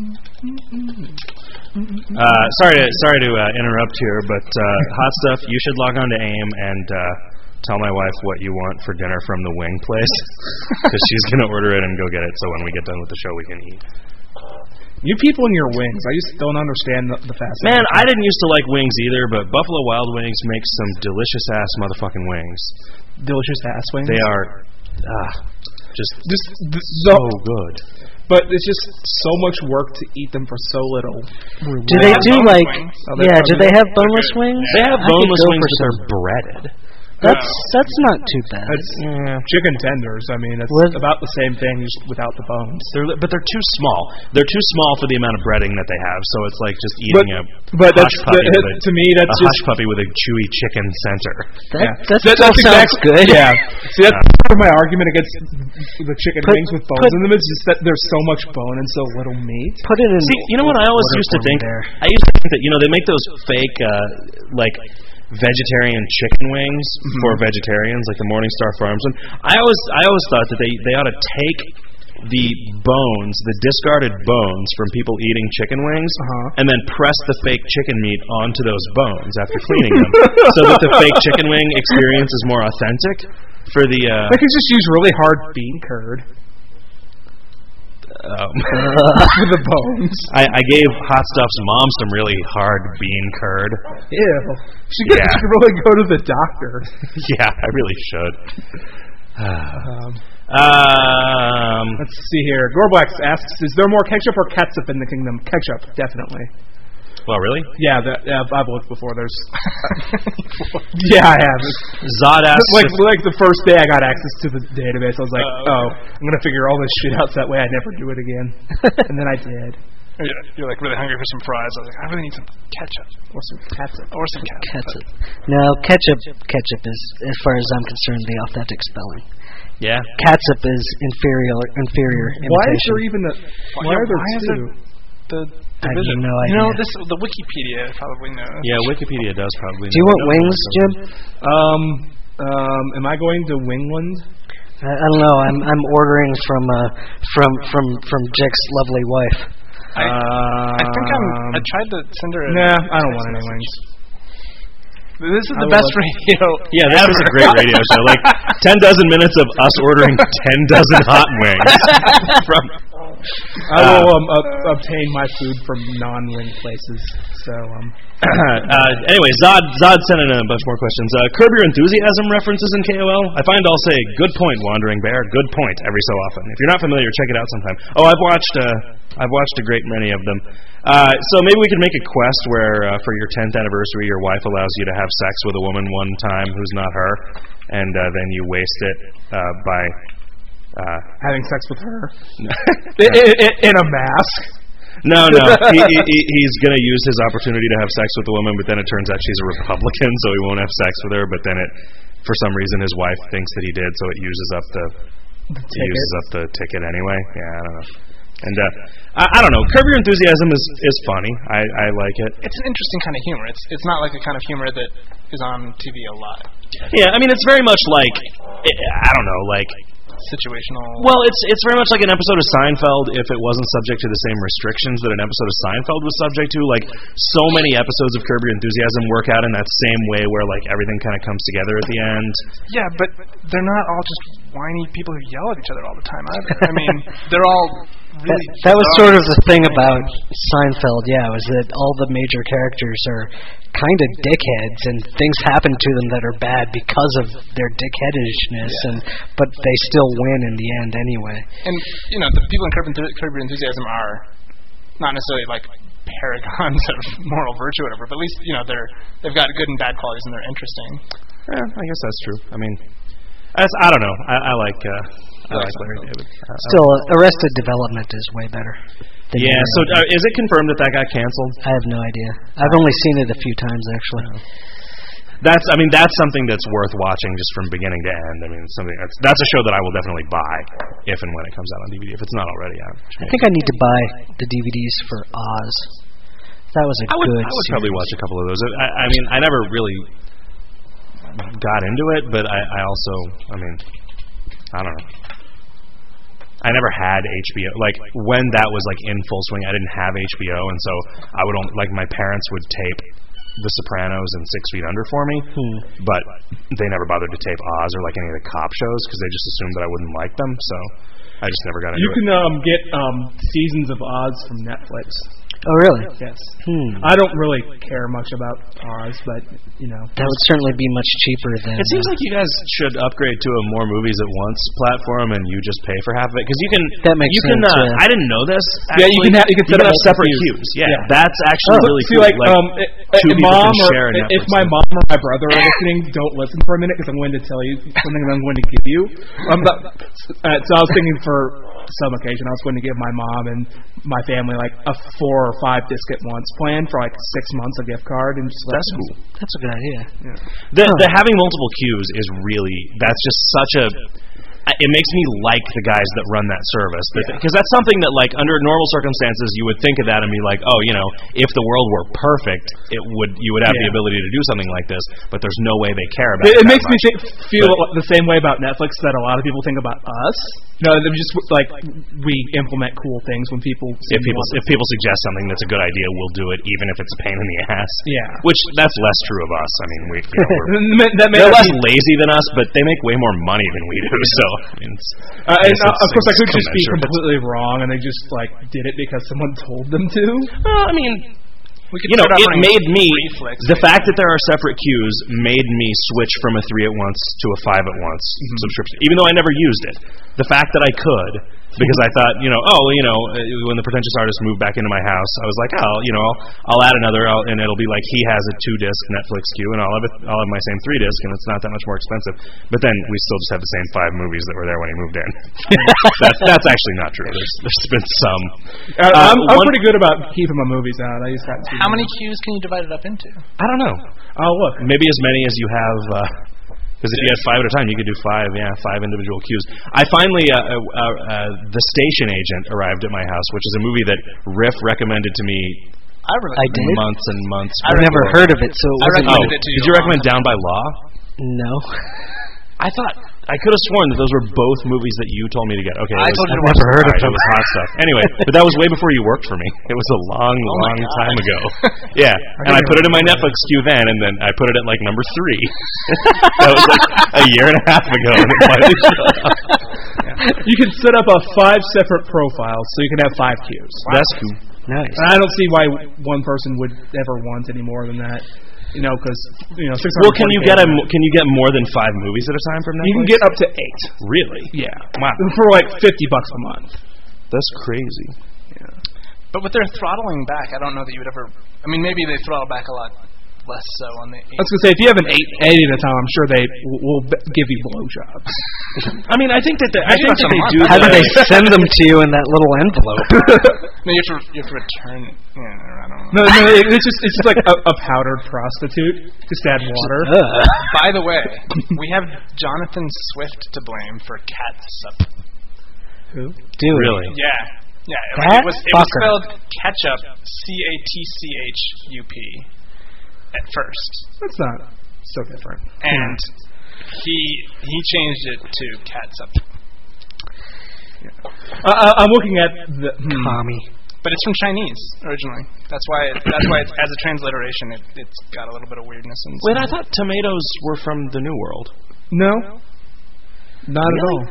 Uh, sorry to sorry to uh, interrupt here, but uh, Hot Stuff, you should log on to AIM and uh, tell my wife what you want for dinner from the wing place, because she's gonna order it and go get it. So when we get done with the show, we can eat. You people in your wings, I just don't understand the, the fast. Man, I didn't used to like wings either, but Buffalo Wild Wings makes some delicious ass motherfucking wings. delicious ass wings. They are ah, just Just, this, so so, good. but it's just so much work to eat them for so little. Do they have do boneless like? wings. Oh, they Yeah. have Do they have boneless boneless wings? They have I could boneless go wings, for but they're some. breaded. That's that's not too bad. That's Yeah. chicken tenders. I mean, it's What- about the same thing, just without the bones. They're li- but they're too small. They're too small for the amount of breading that they have. So it's like just But eating a but that's hush puppy that- with a, to me that's a just hush puppy with a chewy chicken center. That, yeah. that That- still that's sounds exact- good. Yeah. See, that's part of my argument against the chicken Put- wings with bones put- in them. Is just that there's so much bone and so little meat. Put it in. See, you know what I always order used to for me think? there. I used to think that you know they make those fake uh, like vegetarian chicken wings Mm-hmm. for vegetarians, like the Morningstar Farms one. I always I always thought that they they ought to take the bones, the discarded bones from people eating chicken wings, Uh-huh. and then press the fake chicken meat onto those bones after cleaning them, so that the fake chicken wing experience is more authentic. For the uh, They could just use really hard bean curd um, for the bones. I, I gave Hot Stuff's mom some really hard bean curd. Ew. She could, Yeah. she could really go to the doctor. Yeah, I really should. Um, Um, let's see here. Gorblax asks, is there more ketchup or catsup in the kingdom? Ketchup, definitely. well, really? Yeah, that, yeah I've looked before. There's. Yeah, I have. Zod asks Like, if- like the first day I got access to the database, I was like, Oh, okay. oh, I'm going to figure all this shit out so that way I never do it again. And then I did. You're, you're like really hungry for some fries. I was like, I really need some ketchup Or some catsup. or some ketchup. Ketchup. No, ketchup. Ketchup is, as far as I'm concerned, the authentic spelling. yeah. Catsup is inferior. Inferior imitation. Why is there even a. Why Yeah, are there why is two? there the I have division? no You know, idea. this the Wikipedia probably knows. Yeah, Wikipedia does probably. Do you know. want wings, Jim? Um, um, am I going to Wingland? I, I don't know. I'm I'm ordering from uh from from from Jake's lovely wife. I, I think I'm. I tried to send her. A Nah, I don't want any wings. This is I the best will- radio. Yeah, this is a great radio show. Like ten dozen minutes of us ordering ten dozen hot wings from. I will um, uh, obtain my food from non-wing places. So um. uh, anyway, Zod Zod sent in a bunch more questions. Uh, Curb Your Enthusiasm references in K O L. I find I'll say good point, Wandering Bear. Good point every so often. If you're not familiar, check it out sometime. Oh, I've watched uh, I've watched a great many of them. Uh, so maybe we could make a quest where uh, for your tenth anniversary, your wife allows you to have sex with a woman one time who's not her, and uh, then you waste it uh, by uh, having sex with her in, in, in a mask. No, no. he, he, he's going to use his opportunity to have sex with the woman, but then it turns out she's a Republican, so he won't have sex with her. But then it, for some reason, his wife thinks that he did, so it uses up the, The it ticket. uses up the ticket anyway. Yeah, I don't know. And uh, I, I don't know. Curb Your Enthusiasm is is funny. I, I like it. It's an interesting kind of humor. It's it's not like the kind of humor that is on T V a lot. Yeah, I mean, it's very much like it, I don't know, like. Situational. Well, it's it's very much like an episode of Seinfeld if it wasn't subject to the same restrictions that an episode of Seinfeld was subject to. Like, so many episodes of Curb Your Enthusiasm work out in that same way where, like, everything kind of comes together at the end. Yeah, but they're not all just whiny people who yell at each other all the time either. I mean, they're all really... That, that was sort of the thing about Seinfeld, yeah, was that all the major characters are kind of dickheads, and things happen to them that are bad because of their dickheadishness, Yeah. and but they still win in the end anyway. And, you know, the people in Curb, Enthu- Curb Your Enthusiasm are not necessarily, like, paragons of moral virtue or whatever, but at least, you know, they're, they've got good and bad qualities, and they're interesting. Yeah, I guess that's true. I mean, that's, I don't know. I, I like uh, I like Larry David. Uh, Still, Arrested Development is way better. than yeah. Larry So David. uh, is it confirmed that that got canceled? I have no idea. I've only seen it a few times, actually. That's, I mean, that's something that's worth watching just from beginning to end. I mean, it's something that's that's a show that I will definitely buy if and when it comes out on D V D. If it's not already out, I think I need to buy the D V Ds for Oz. That was a I would, good I would series. probably watch a couple of those. I, I mean, I never really got into it, but I, I also, I mean, I don't know. I never had H B O. Like, when that was, like, in full swing, I didn't have H B O, and so I would only, like, my parents would tape The Sopranos and Six Feet Under for me, Hmm. but they never bothered to tape Oz or, like, any of the cop shows because they just assumed that I wouldn't like them, so I just never got into You it. can um, get um, seasons of Oz from Netflix. Oh, really? Yes. Hmm. I don't really care much about Oz, but, you know. That would certainly be much cheaper than... It seems like you guys should upgrade to a more movies at once platform, and you just pay for half of it because you can. That makes you can, sense, uh, yeah. I didn't know this. Yeah, you actually. can have- you can set up have multiple separate queues. queues. Yeah, Yeah. that's actually Oh, really see, cool. like, um, i- i- two if people mom can or share a if Netflix my account. mom or my brother are listening, don't listen for a minute because I'm going to tell you something that I'm going to give you. Um, but, uh, so I was thinking for some occasion I was going to give my mom and my family like a four or five disc at once plan for like six months, a gift card, and just let That's them- cool. That's a good idea. The, the having multiple queues is really, that's just such a, it makes me like the guys that run that service. Because that's something that, like, under normal circumstances, you would think of that and be like, oh, you know, if the world were perfect, it would you would have the Yeah. ability to do something like this, but there's no way they care about it. It, it that makes me much. think, feel But- the same way about Netflix that a lot of people think about us. No, they're just like we implement cool things when people. If people if people suggest something that's a good idea, we'll do it, even if it's a pain in the ass. Yeah. Which that's less true of us. I mean, we you know, we're, that may they're not less be- lazy than us, but they make way more money than we do. So I mean, it's, Uh, and it's- uh, of course, I it's could just be commensurate. completely wrong, and they just like did it because someone told them to. Well, I mean, We could you know, start it offering made me Reflex, the maybe. fact that there are separate queues made me switch from a three at once to a five at once Mm-hmm. subscription, even though I never used it. The fact that I could, because I thought, you know, oh, you know, uh, when the pretentious artist moved back into my house, I was like, oh, you know, I'll, I'll add another, I'll, and it'll be like he has a two disc Netflix queue, and I'll have it, I'll have my same three disc, and it's not that much more expensive. But then we still just have the same five movies that were there when he moved in. that's that's actually not true. There's there's been some. Uh, I'm, I'm one- pretty good about keeping my movies out. I just got to. How many queues can you divide it up into? I don't know. Oh look, Maybe as many as you have. Uh, Because if you had five at a time, you could do five, yeah, five individual queues. I finally, uh, uh, uh, The Station Agent arrived at my house, which is a movie that Riff recommended to me I really I did? months and months. I've never heard of it, so it I wasn't. recommended Oh, it to did you you a recommend long Down by Law? No. I thought I could have sworn that those were both movies that you told me to get. Okay, I it was, told you to I've watch never heard them. of it. It was hot stuff. Anyway, but that was way before you worked for me. It was a long, Oh my long God. time ago. Yeah, and I put it in my Netflix queue then, and then I put it at like number three. That was like a year and a half ago. And it finally showed up. You can set up a five separate profiles, so you can have five queues. That's cool. Nice. And I don't see why one person would ever want any more than that. You know, because you know, six Well, hundred. can you get a can you get more than five movies at a time from Netflix? You can get up to eight. Really? Yeah. Wow. For like fifty bucks a month. That's crazy. But with their throttling back, I don't know that you would ever. I mean, maybe they throttle back a lot less so on the. I was gonna say, if you have an eight, eight at a time, I'm sure they will, will b- give you blowjobs. I mean, I think that the, I Maybe think that's that a they month. do. How do that. they send them to you in that little envelope? No, you have to. You have to return. Yeah, I don't know. No, no, it- it's just it's just like a, a powdered prostitute. Just add water. Ugh. By the way, we have Jonathan Swift to blame for catsup. Who? Do Really? Yeah, yeah. That it was it was fucker. spelled ketchup, C A T C H U P, at first, That's not so different. and he he changed it to catsup. Uh, uh, I'm looking at the. Hmm. Commie. But it's from Chinese originally. That's why. It, that's why it's, as a transliteration, it, it's got a little bit of weirdness. And Wait, I thought tomatoes were from the New World. No, not at all.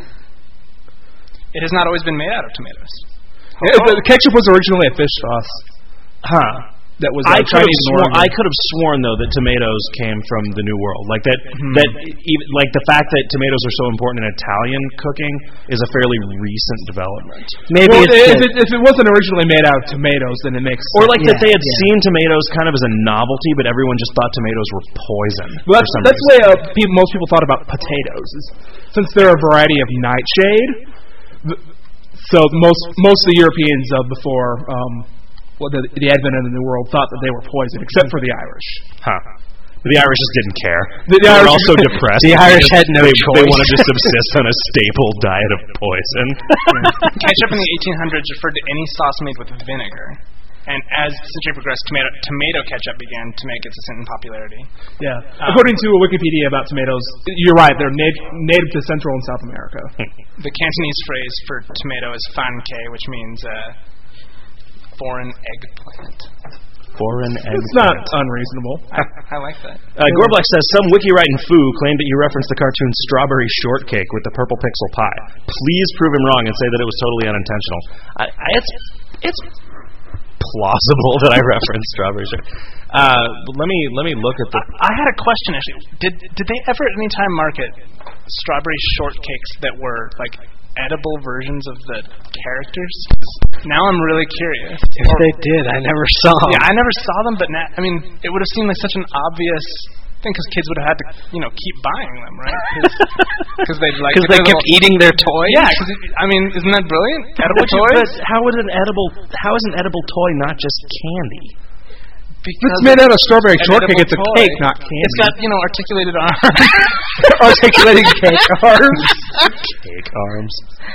it has not always been made out of tomatoes. Yeah, the ketchup was originally a fish sauce. Huh. That was I uh, could have Chinese in sworn. origin. I could have sworn though that tomatoes came from the New World. Like that. Hmm. That even like the fact that tomatoes are so important in Italian cooking is a fairly recent development. Maybe Well, it's if the- it, if it wasn't originally made out of tomatoes, then it makes Or sense. like Yeah, that they had yeah. seen tomatoes kind of as a novelty, but everyone just thought tomatoes were poison. Well, for that's some that's the reason. way uh, people, most people thought about potatoes. Is since they're a variety of nightshade, th- so most most of the Europeans uh, before um, well, the, the advent of the New World thought that they were poison, except for the Irish. Huh. But the Irish just didn't care. The- the they were Irish- also depressed. The Irish had no they, choice. They wanted to subsist on a staple diet of poison. Ketchup in the eighteen hundreds referred to any sauce made with vinegar. And as the century progressed, tomato, tomato ketchup began to make its ascent in popularity. Yeah. According to Wikipedia about tomatoes, you're right. They're native, native to Central and South America. The Cantonese phrase for tomato is fan ke, which means uh, foreign eggplant. Foreign egg. It's not unreasonable. I, I like that. Uh, Gorblack says, some wiki-writing foo claimed that you referenced the cartoon Strawberry Shortcake with the purple pixel pie. Please prove him wrong and say that it was totally unintentional. I, I, it's it's plausible that I referenced Strawberry Shortcake. Uh, let me let me look at the. I had a question actually. Did did they ever at any time market strawberry shortcakes that were like edible versions of the characters? 'Cause now I'm really curious. If Or- they did, I never saw them. yeah, I never saw them, but now, I mean, it would have seemed like such an obvious thing because kids would have had to, you know, keep buying them, right? Because they'd like Because they their kept little- eating their toys? Yeah, because I mean, isn't that brilliant? Edible But you- toys. but how is an edible? How is an edible toy not just candy? Because It's made out of strawberry an shortcake. edible It's a toy. cake, not candy. It's got, you know, articulated arms. articulating cake arms. Cake arms.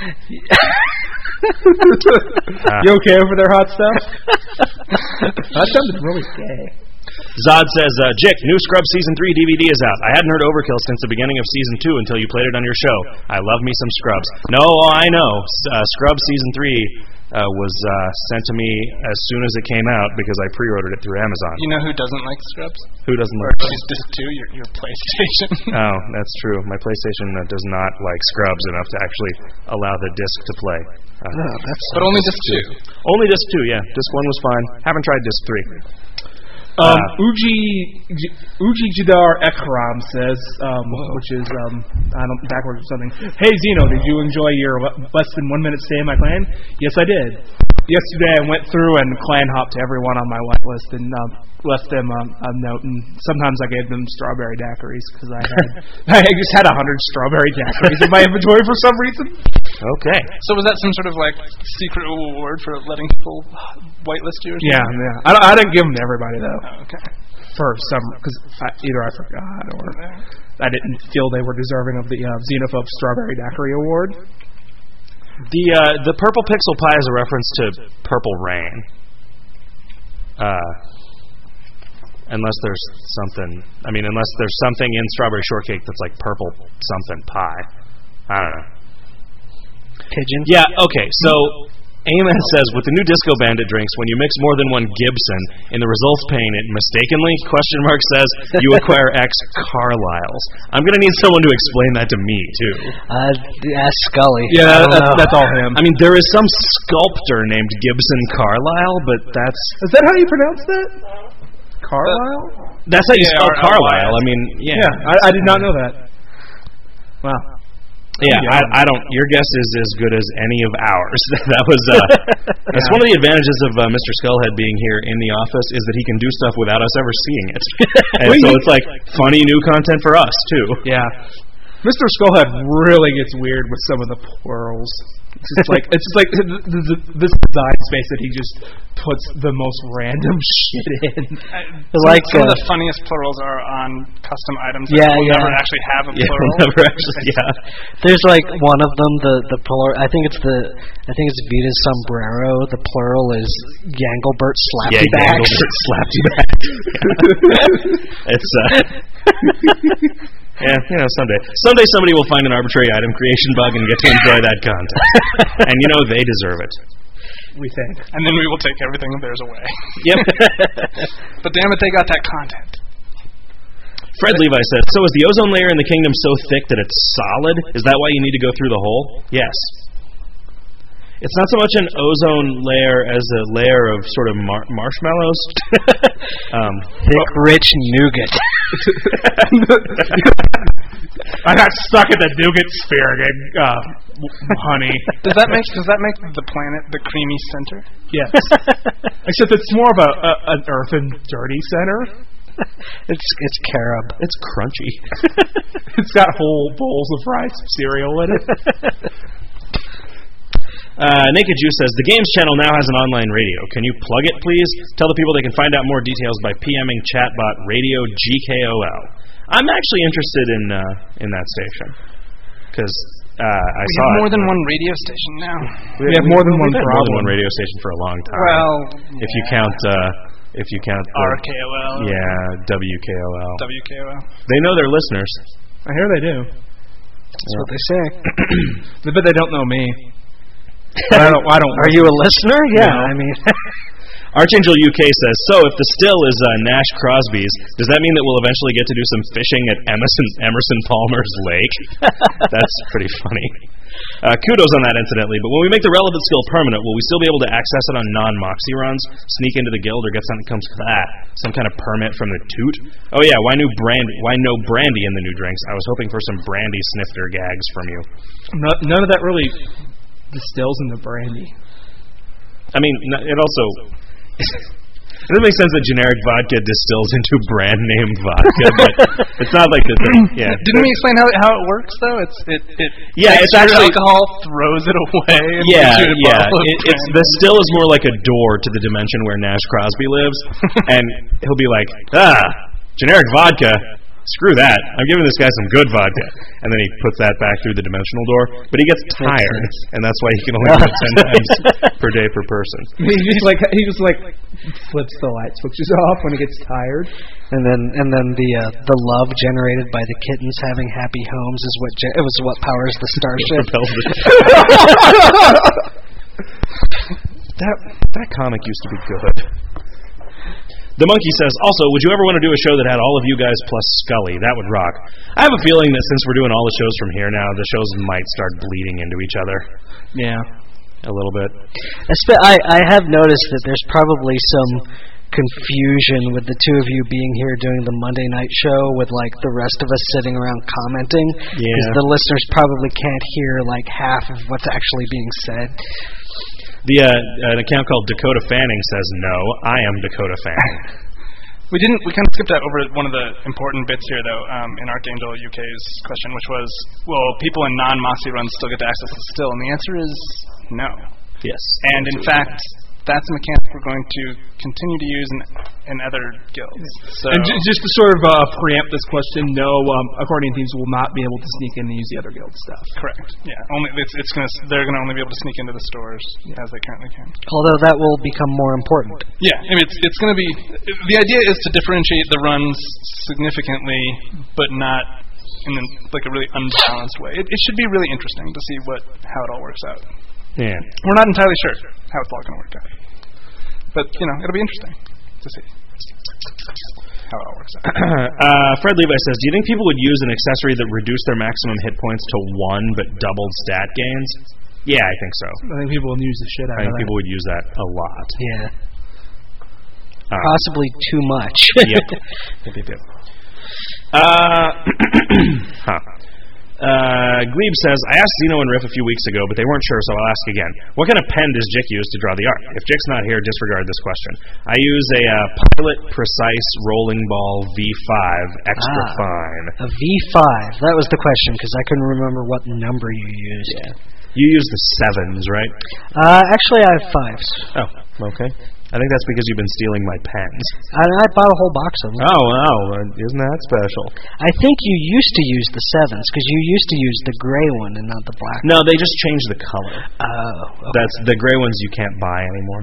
You okay over there, hot stuff? That sounded really gay. Zod says, uh, Jick, new Scrubs Season three D V D is out. I hadn't heard Overkill since the beginning of Season two until you played it on your show. I love me some Scrubs. No, I know. Uh, Scrubs Season three uh, was uh, sent to me as soon as it came out because I pre-ordered it through Amazon. You know who doesn't like Scrubs? Who doesn't Or like at least Disc two, your, your PlayStation. Oh, that's true. My PlayStation uh, does not like Scrubs enough to actually allow the disc to play. Uh, No, that's But only Disc two. Only disc two, yeah. Disc one was fine. Haven't tried disc three. Um, Uh, Uji J- Uji Jidar Ekram says, um, which is um, I don't backwards or something. Hey Zeno, did you enjoy your le- less than one minute stay in my clan? Yes, I did. Yesterday, I went through and clan hopped everyone on my white list and um, left them um, a note. And sometimes I gave them strawberry daiquiris because I had I just had a hundred strawberry daiquiris in my inventory for some reason. Okay. So was that some sort of like secret reward for letting people whitelist you or something? Yeah, yeah. I, don't- I didn't give them to everybody though. Oh, okay. For some, because either I forgot or I didn't feel they were deserving of the uh, Xenophobe Strawberry Daiquiri Award. The uh, the purple pixel pie is a reference to Purple Rain. Uh, Unless there's something, I mean, unless there's something in strawberry shortcake that's like purple something pie. I don't know. Pigeon? Yeah, okay, so A M S says, with the new Disco Bandit drinks, when you mix more than one Gibson, in the results pane, it mistakenly, question mark, says, you acquire X Carlisles. I'm going to need someone to explain that to me, too. Uh, ask Scully. Yeah, that's, that's all him. I mean, there is some sculptor named Gibson Carlisle, but that's... Is that how you pronounce that? Carlisle? That's how you Yeah, spell or- or Carlisle. I mean, yeah. Yeah, I, I did not know that. Wow. Yeah, I, I don't. Your guess is as good as any of ours. That was. Uh, That's one of the advantages of uh, Mister Skullhead being here in the office is that he can do stuff without us ever seeing it, and so it's like funny new content for us too. Yeah. Mister Skullhead really gets weird with some of the plurals. It's just like it's just like th- th- th- this design space that he just puts the most random shit in. Some, Like, some of uh, the funniest plurals are on custom items. Yeah, that will yeah. never actually have a Yeah, plural. we'll never actually. Yeah, There's like one of them, the the plural. I think it's the I think it's Vita's sombrero. The plural is Yanglebert yeah. slappy backs. Engelbert slapped you back. Yeah. It's. Uh, Yeah, you know, someday. Someday somebody will find an arbitrary item creation bug and get to enjoy that content. And you know, they deserve it. We think. And then we will take everything of theirs away. Yep. But damn it, they got that content. Fred Levi says, so is the ozone layer in the kingdom so thick that it's solid? Is that why you need to go through the hole? Yes. It's not so much an ozone layer as a layer of sort of mar- marshmallows. um, Thick, rich nougat. I got stuck in the nougat sphere again, uh, honey. Does that make Does that make the planet the creamy center? Yes. Except it's more of a, a an earthen, dirty center. It's it's carob. it's crunchy. It's got whole bowls of rice cereal in it. Uh, Naked Juice says, the Games channel now has an online radio. Can you plug it, please? Tell the people they can find out more details by PMing chatbot Radio G K O L. I'm actually interested in uh, in that station because uh, I We saw have more it. than one radio station now. We have more than one We've had more than problem. one radio station for a long time. Well, if you count, uh, if you count the, R K O L. yeah, W K O L. W K O L. They know their listeners. I hear they do, That's what they say. but they don't know me. But I don't. I don't. Are you a listener? Yeah, No. I mean. Archangel U K says, so if the still is uh, Nash Crosby's, does that mean that we'll eventually get to do some fishing at Emerson, Emerson Palmer's Lake? That's pretty funny. Uh, kudos on that, incidentally, but when we make the relevant skill permanent, will we still be able to access it on non-Moxie runs, sneak into the guild, or get something that comes to that? Some kind of permit from the toot? Oh yeah, why new brand? Why no brandy in the new drinks? I was hoping for some brandy snifter gags from you. No, none of that really distills into brandy. I mean, n- it also... It doesn't make sense that generic vodka distills into brand name vodka, but it's not like the yeah. Didn't we explain how how it works though? It's it it Yeah, takes it's your actually- alcohol, throws it away. And Yeah, puts you in a yeah. bottle of It, it's brandy. the still is more like a door to the dimension where Nash Crosby lives, and he'll be like, ah, generic vodka. Screw that. I'm giving this guy some good vodka. And then he puts that back through the dimensional door. But he gets tired, and that's why he can only do it ten times per day per person. He just like he just like flips the light switches off when he gets tired. And then and then the uh, the love generated by the kittens having happy homes is what ge- it was what powers the starship. Propels the- that, that comic used to be good. The Monkey says, also, would you ever want to do a show that had all of you guys plus Scully? That would rock. I have a feeling that since we're doing all the shows from here now, the shows might start bleeding into each other Yeah. a little bit. Espe- I I have noticed that there's probably some confusion with the two of you being here doing the Monday night show with like the rest of us sitting around commenting because Yeah. the listeners probably can't hear like half of what's actually being said. The uh, an account called Dakota Fanning says, no, I am Dakota Fanning. We didn't. We kind of skipped that over one of the important bits here, though, um, in Archangel U K's question, which was, will people in non-Moxie runs still get to access the still? And the answer is no. Yes. And in fact, that's a mechanic we're going to continue to use in, in other guilds. So, and j- just to sort of uh, preempt this question, no, um, accordion thieves will not be able to sneak in and use the other guild stuff. Correct. Yeah. Only it's, it's gonna they're gonna only be able to sneak into the stores as they currently can. Although that will become more important. Yeah. I mean, it's it's gonna be the idea is to differentiate the runs significantly, but not in a, like a really unbalanced way. It, it should be really interesting to see what how it all works out. Yeah. We're not entirely sure how it's all going to work out. But, you know, it'll be interesting to see how it all works out. uh, Fred Levi says, do you think people would use an accessory that reduced their maximum hit points to one but doubled stat gains? Yeah, I think so. I think people will use the shit out I of think that. people would use that a lot. Yeah. Um, Possibly too much. yep. Yep, yep, yep. Uh, huh. Uh, Glebe says, I asked Zeno and Riff a few weeks ago, but they weren't sure, so I'll ask again. What kind of pen does Jick use to draw the art? If Jick's not here, disregard this question. I use a uh, Pilot Precise Rolling Ball V five Extra Ah, Fine. A V five. That was the question, because I couldn't remember what number you used. Yeah. You use the sevens, right? Uh, actually, I have fives. Oh, okay. I think that's because you've been stealing my pens. I, I bought a whole box of them. Oh, wow. Uh, isn't that special? I think you used to use the sevens, because you used to use the gray one and not the black. No, they just changed the color. Oh, okay. That's the gray ones you can't buy anymore.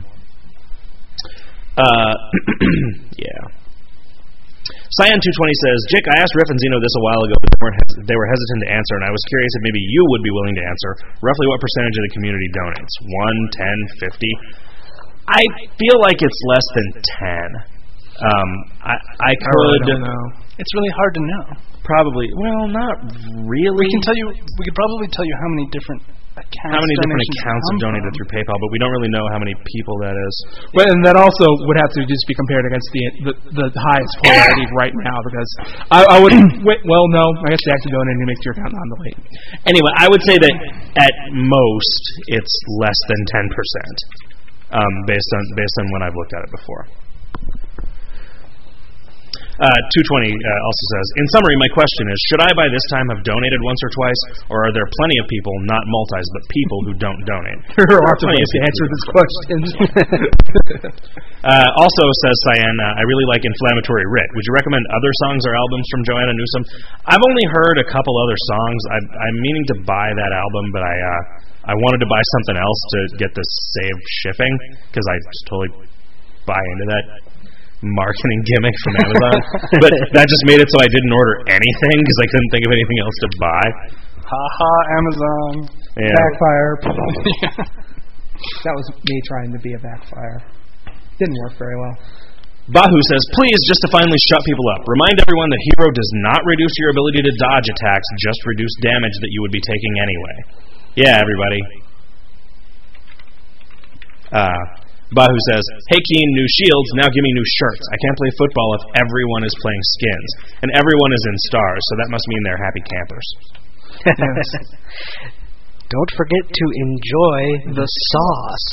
Uh, yeah. Cyan two twenty says, Jick, I asked Riff and Zeno this a while ago, but they, weren't hes- they were hesitant to answer, and I was curious if maybe you would be willing to answer. Roughly what percentage of the community donates? one, ten, fifty? I feel like it's less than ten. Um, I, I could... I don't know. It's really hard to know. Probably. Well, not really. We can tell you. We could probably tell you how many different accounts. How many different donations accounts come have donated from. through PayPal, but we don't really know how many people that is. But and that also would have to just be compared against the the, the highest popularity right now, because I, I would wait. Well, no, I guess the active donating makes your account non-delete. Anyway, I would say that at most it's less than ten percent, um, based on based on when I've looked at it before. Uh, two twenty uh, also says, in summary, my question is, should I by this time have donated once or twice, or are there plenty of people, not multis, but people who don't donate? There are lots of plenty ways to people answer who this don't. question. Uh, also says Cyan, uh, I really like Inflammatory Writ. Would you recommend other songs or albums from Joanna Newsom? I've only heard a couple other songs. I, I'm meaning to buy that album, but I uh, I wanted to buy something else to get the saved shipping, because I just totally buy into that marketing gimmick from Amazon. But that just made it so I didn't order anything, because I couldn't think of anything else to buy. Ha ha, Amazon. Yeah. Backfire. That was me trying to be a backfire. Didn't work very well. Bahu says, please, just to finally shut people up, remind everyone that Hero does not reduce your ability to dodge attacks, just reduce damage that you would be taking anyway. Yeah, everybody. Uh, Bahu says, hey Keen, new shields, now give me new shirts. I can't play football if everyone is playing skins. And everyone is in stars, so that must mean they're happy campers. Don't forget to enjoy the sauce.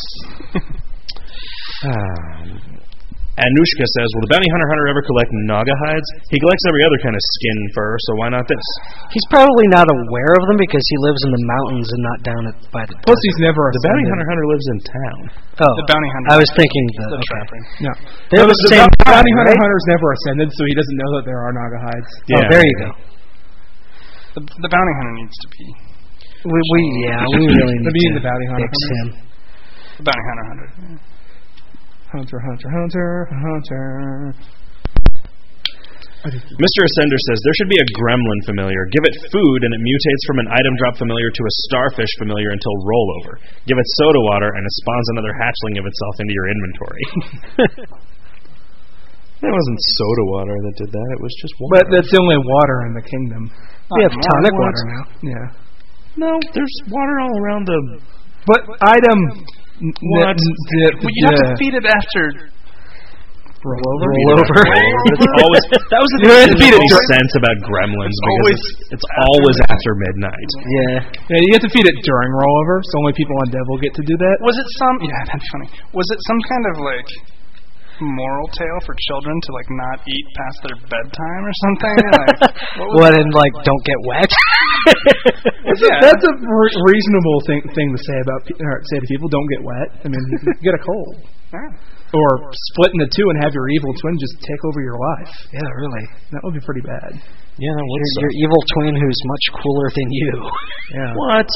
um, Anushka says, will the bounty hunter hunter ever collect naga hides? He collects every other kind of skin fur, so why not this? He's probably not aware of them because he lives in the mountains and not down at by the. Plus, he's never The bounty ascended. hunter hunter lives in town. Oh, The bounty hunter. I was thinking the. The okay. trapper. No. They're No, the the, same the kind, bounty hunter right? hunter's never ascended, so he doesn't know that there are naga hides. Oh, there you go. The, the bounty hunter needs to be. We, we yeah, we really need Maybe to the bounty hunter fix hunter. him. The bounty hunter hunter. Yeah. Hunter, hunter, hunter, hunter. Mister Ascender says, there should be a gremlin familiar. Give it food and it mutates from an item drop familiar to a starfish familiar until rollover. Give it soda water and it spawns another hatchling of itself into your inventory. That wasn't soda water that did that, it was just water. But that's the only water in the kingdom. We have tonic What? water now. Yeah. No, there's water all around the... But item. n- What? n- the- Well, you have to the- feed it after. Rollover. Rollover. It's always, that was the You thing have that to feed made it no dur- sense about gremlins, because always it's, it's always after midnight. Yeah. Yeah, you have to feed it during rollover, so only people on Devil get to do that. Was it some? Yeah, that'd be funny. Was it some kind of like moral tale for children to like not eat past their bedtime or something? Like, what was What, and like, don't get wet? Yeah. That's a re- reasonable thing thing to say about pe- or say to people. Don't get wet. I mean, you get a cold. Or split into two and have your evil twin just take over your life. Yeah, really. That would be pretty bad. Yeah, that would Your, suck. your evil twin who's much cooler than you. Yeah. What?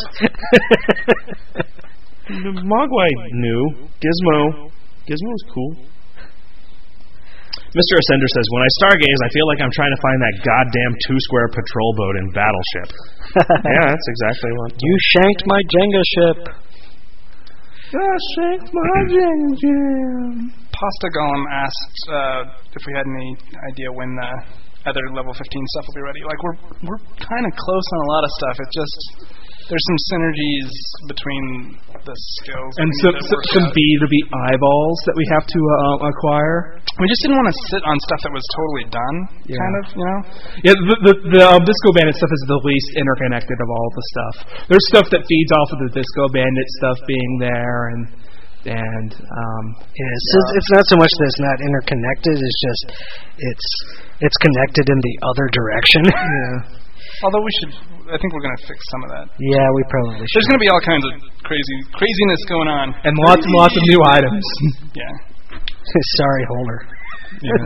Mogwai knew. Gizmo. Gizmo's cool. Mister Ascender says, when I stargaze, I feel like I'm trying to find that goddamn two-square patrol boat in Battleship. Yeah, that's exactly what... You shanked my Jenga ship. I shanked my Jenga jam. Pasta Golem asked uh, if we had any idea when the other level fifteen stuff will be ready. Like, we're we're kind of close on a lot of stuff. It just... There's some synergies between the skills. And we some, need to some, work some out. B to B eyeballs that we have to uh, acquire. We just didn't want to sit on stuff that was totally done, Yeah. kind of, you know? Yeah, the the, the um, Disco Bandit stuff is the least interconnected of all the stuff. There's stuff that feeds off of the Disco Bandit stuff being there, and and um, Yeah, it's, just- it's not so much that it's not interconnected. It's just it's it's connected in the other direction. yeah. Although we should, I think we're going to fix some of that. Yeah, we probably There's should. going to be all kinds of crazy craziness going on. And lots and lots of new items. Yeah. Sorry, Holder. Yeah.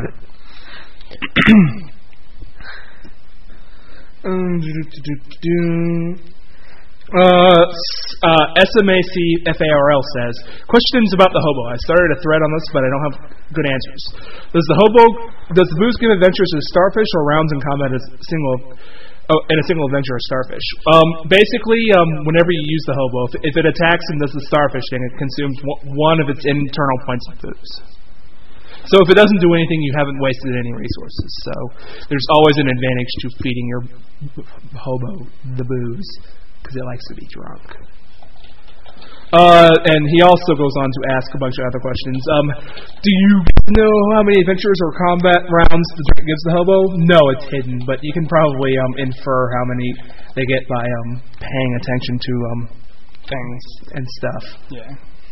Um, do-do-do-do-do. Uh, s- uh, S M A C F A R L says, questions about the hobo. I started a thread on this, but I don't have good answers. Does the hobo, does the booze give adventures as starfish or rounds in combat as single, oh, in a single adventure as starfish? Um, basically, um, whenever you use the hobo, if, if it attacks and does the starfish thing, it consumes one- one of its internal points of booze. So if it doesn't do anything, you haven't wasted any resources. So there's always an advantage to feeding your b- hobo the booze, because it likes to be drunk. Uh, and he also goes on to ask a bunch of other questions. Um, do you know how many adventures or combat rounds the drink gives the hobo? No, it's hidden, but you can probably um, infer how many they get by um, paying attention to um, Things. and stuff. Yeah.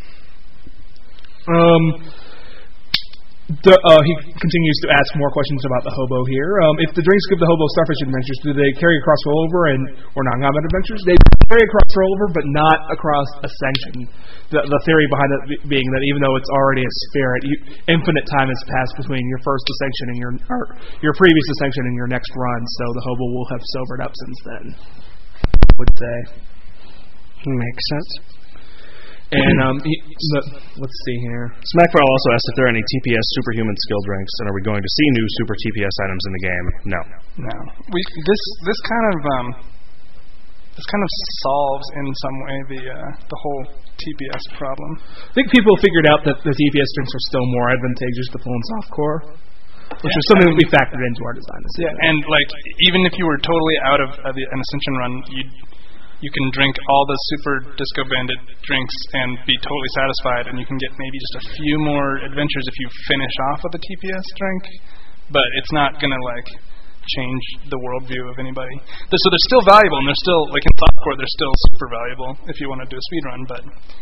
Um, the, uh, he continues to ask more questions about the hobo here. Um, if the drinks give the hobo starfish adventures, do they carry across rollover and or non-combat adventures? They carry across rollover, but not across ascension. The, the theory behind it be- being that even though it's already a spirit, you, infinite time has passed between your first ascension and your or your previous ascension and your next run. So the hobo will have sobered up since then. I would say. Makes sense. And um, he, the, let's see here. Smackbro also asked if there are any T P S superhuman skill drinks, and are we going to see new super T P S items in the game? No. No. We this this kind of um this kind of solves in some way the uh, the whole T P S problem. I think people figured out that the T P S drinks are still more advantageous to full and softcore, which Yeah. was something that we factored into our design decision. Yeah, and like even if you were totally out of uh, the, an Ascension run, you you can drink all the Super Disco Bandit drinks and be totally satisfied, and you can get maybe just a few more adventures if you finish off with a T P S drink, but it's not gonna like change the worldview of anybody. They're, so they're still valuable, and they're still like in softcore, they're still super valuable if you want to do a speed run. But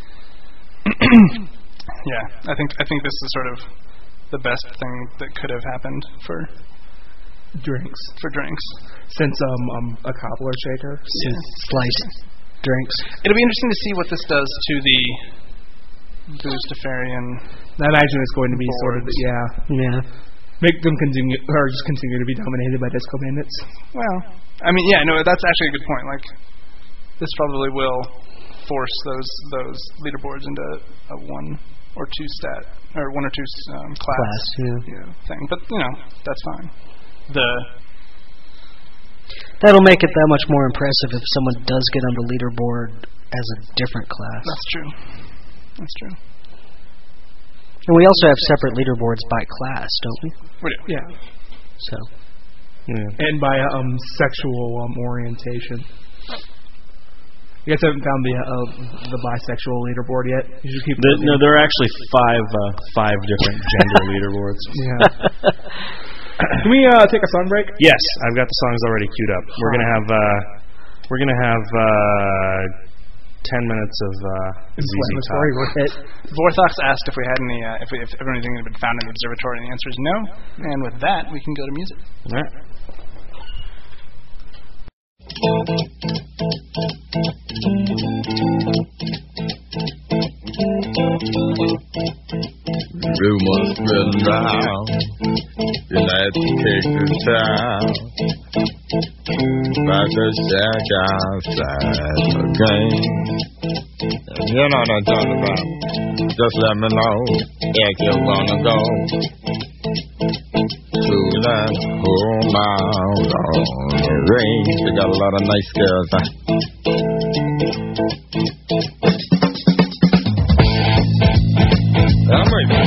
yeah, I think I think this is sort of the best thing that could have happened for Drinks. for drinks. Since um, um a cobbler shaker. Yeah. Sliced drinks. It'll be interesting to see what this does to the Boostafarian. I imagine it's going to be sort of the, yeah. Yeah. Make them continue or just continue to be dominated by disco bandits. Well, I mean, yeah, no, that's actually a good point. Like, this probably will force those those leaderboards into a one or two stat or one or two um, class, Class, yeah. you know, thing. But you know, that's fine. The That'll make it that much more impressive if someone does get on the leaderboard as a different class. that's true. That's true. And we also have separate leaderboards by class, don't we? We do. Yeah. So. Yeah. And by um sexual um orientation. You guys haven't found the uh, the bisexual leaderboard yet? You should keep The, looking. no, there are actually five uh, five different gender leaderboards. Yeah. Can we uh, take a song break? Yes, I've got the songs already queued up. We're gonna have uh, we're gonna have uh, ten minutes of uh, Z Z Inflammatory talk. with it. Vorthox asked if we had any, uh, if, we, if anything had been found in the observatory, and the answer is no. And with that, we can go to music. All right. drive. Let's take the time. Back to shack outside again. You know what I'm talking about. Just let me know if you wanna go to that home out on the range. They got a lot of nice girls. Huh? I'm waiting.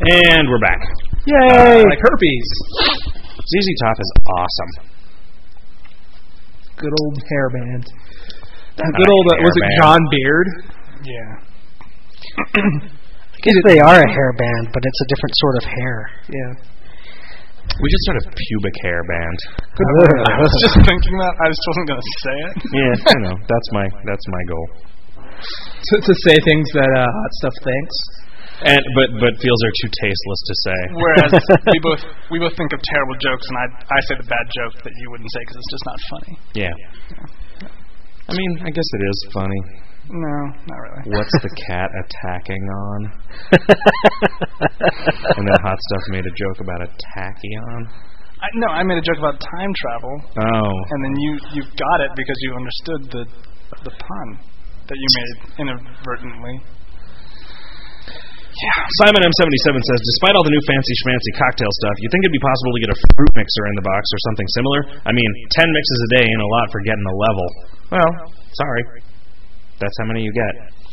And we're back. Yay! Like herpes. Z Z Top is awesome. Good old hairband. Not Good old, uh, was it hairband. John Beard? Yeah. I guess they are a hair band, but it's a different sort of hair. Yeah. We should start a pubic hair band. I was just thinking that. I just wasn't going to say it. Yeah, you know, that's my that's my goal. To, to say things that uh, Hot Stuff thinks. And but but feels are too tasteless to say. Whereas we both we both think of terrible jokes, and I I say the bad joke that you wouldn't say because it's just not funny. Yeah. I mean, I guess it is funny. No, not really. What's the cat attacking on? And then Hot Stuff made a joke about a tachyon. I, no, I made a joke about time travel. Oh. And then you you got it because you understood the the pun that you made inadvertently. Yeah. Simon M seventy-seven says, despite all the new fancy schmancy cocktail stuff, you think it'd be possible to get a fruit mixer in the box or something similar? I mean, ten mixes a day ain't a lot for getting a level. Well, sorry. That's how many you get.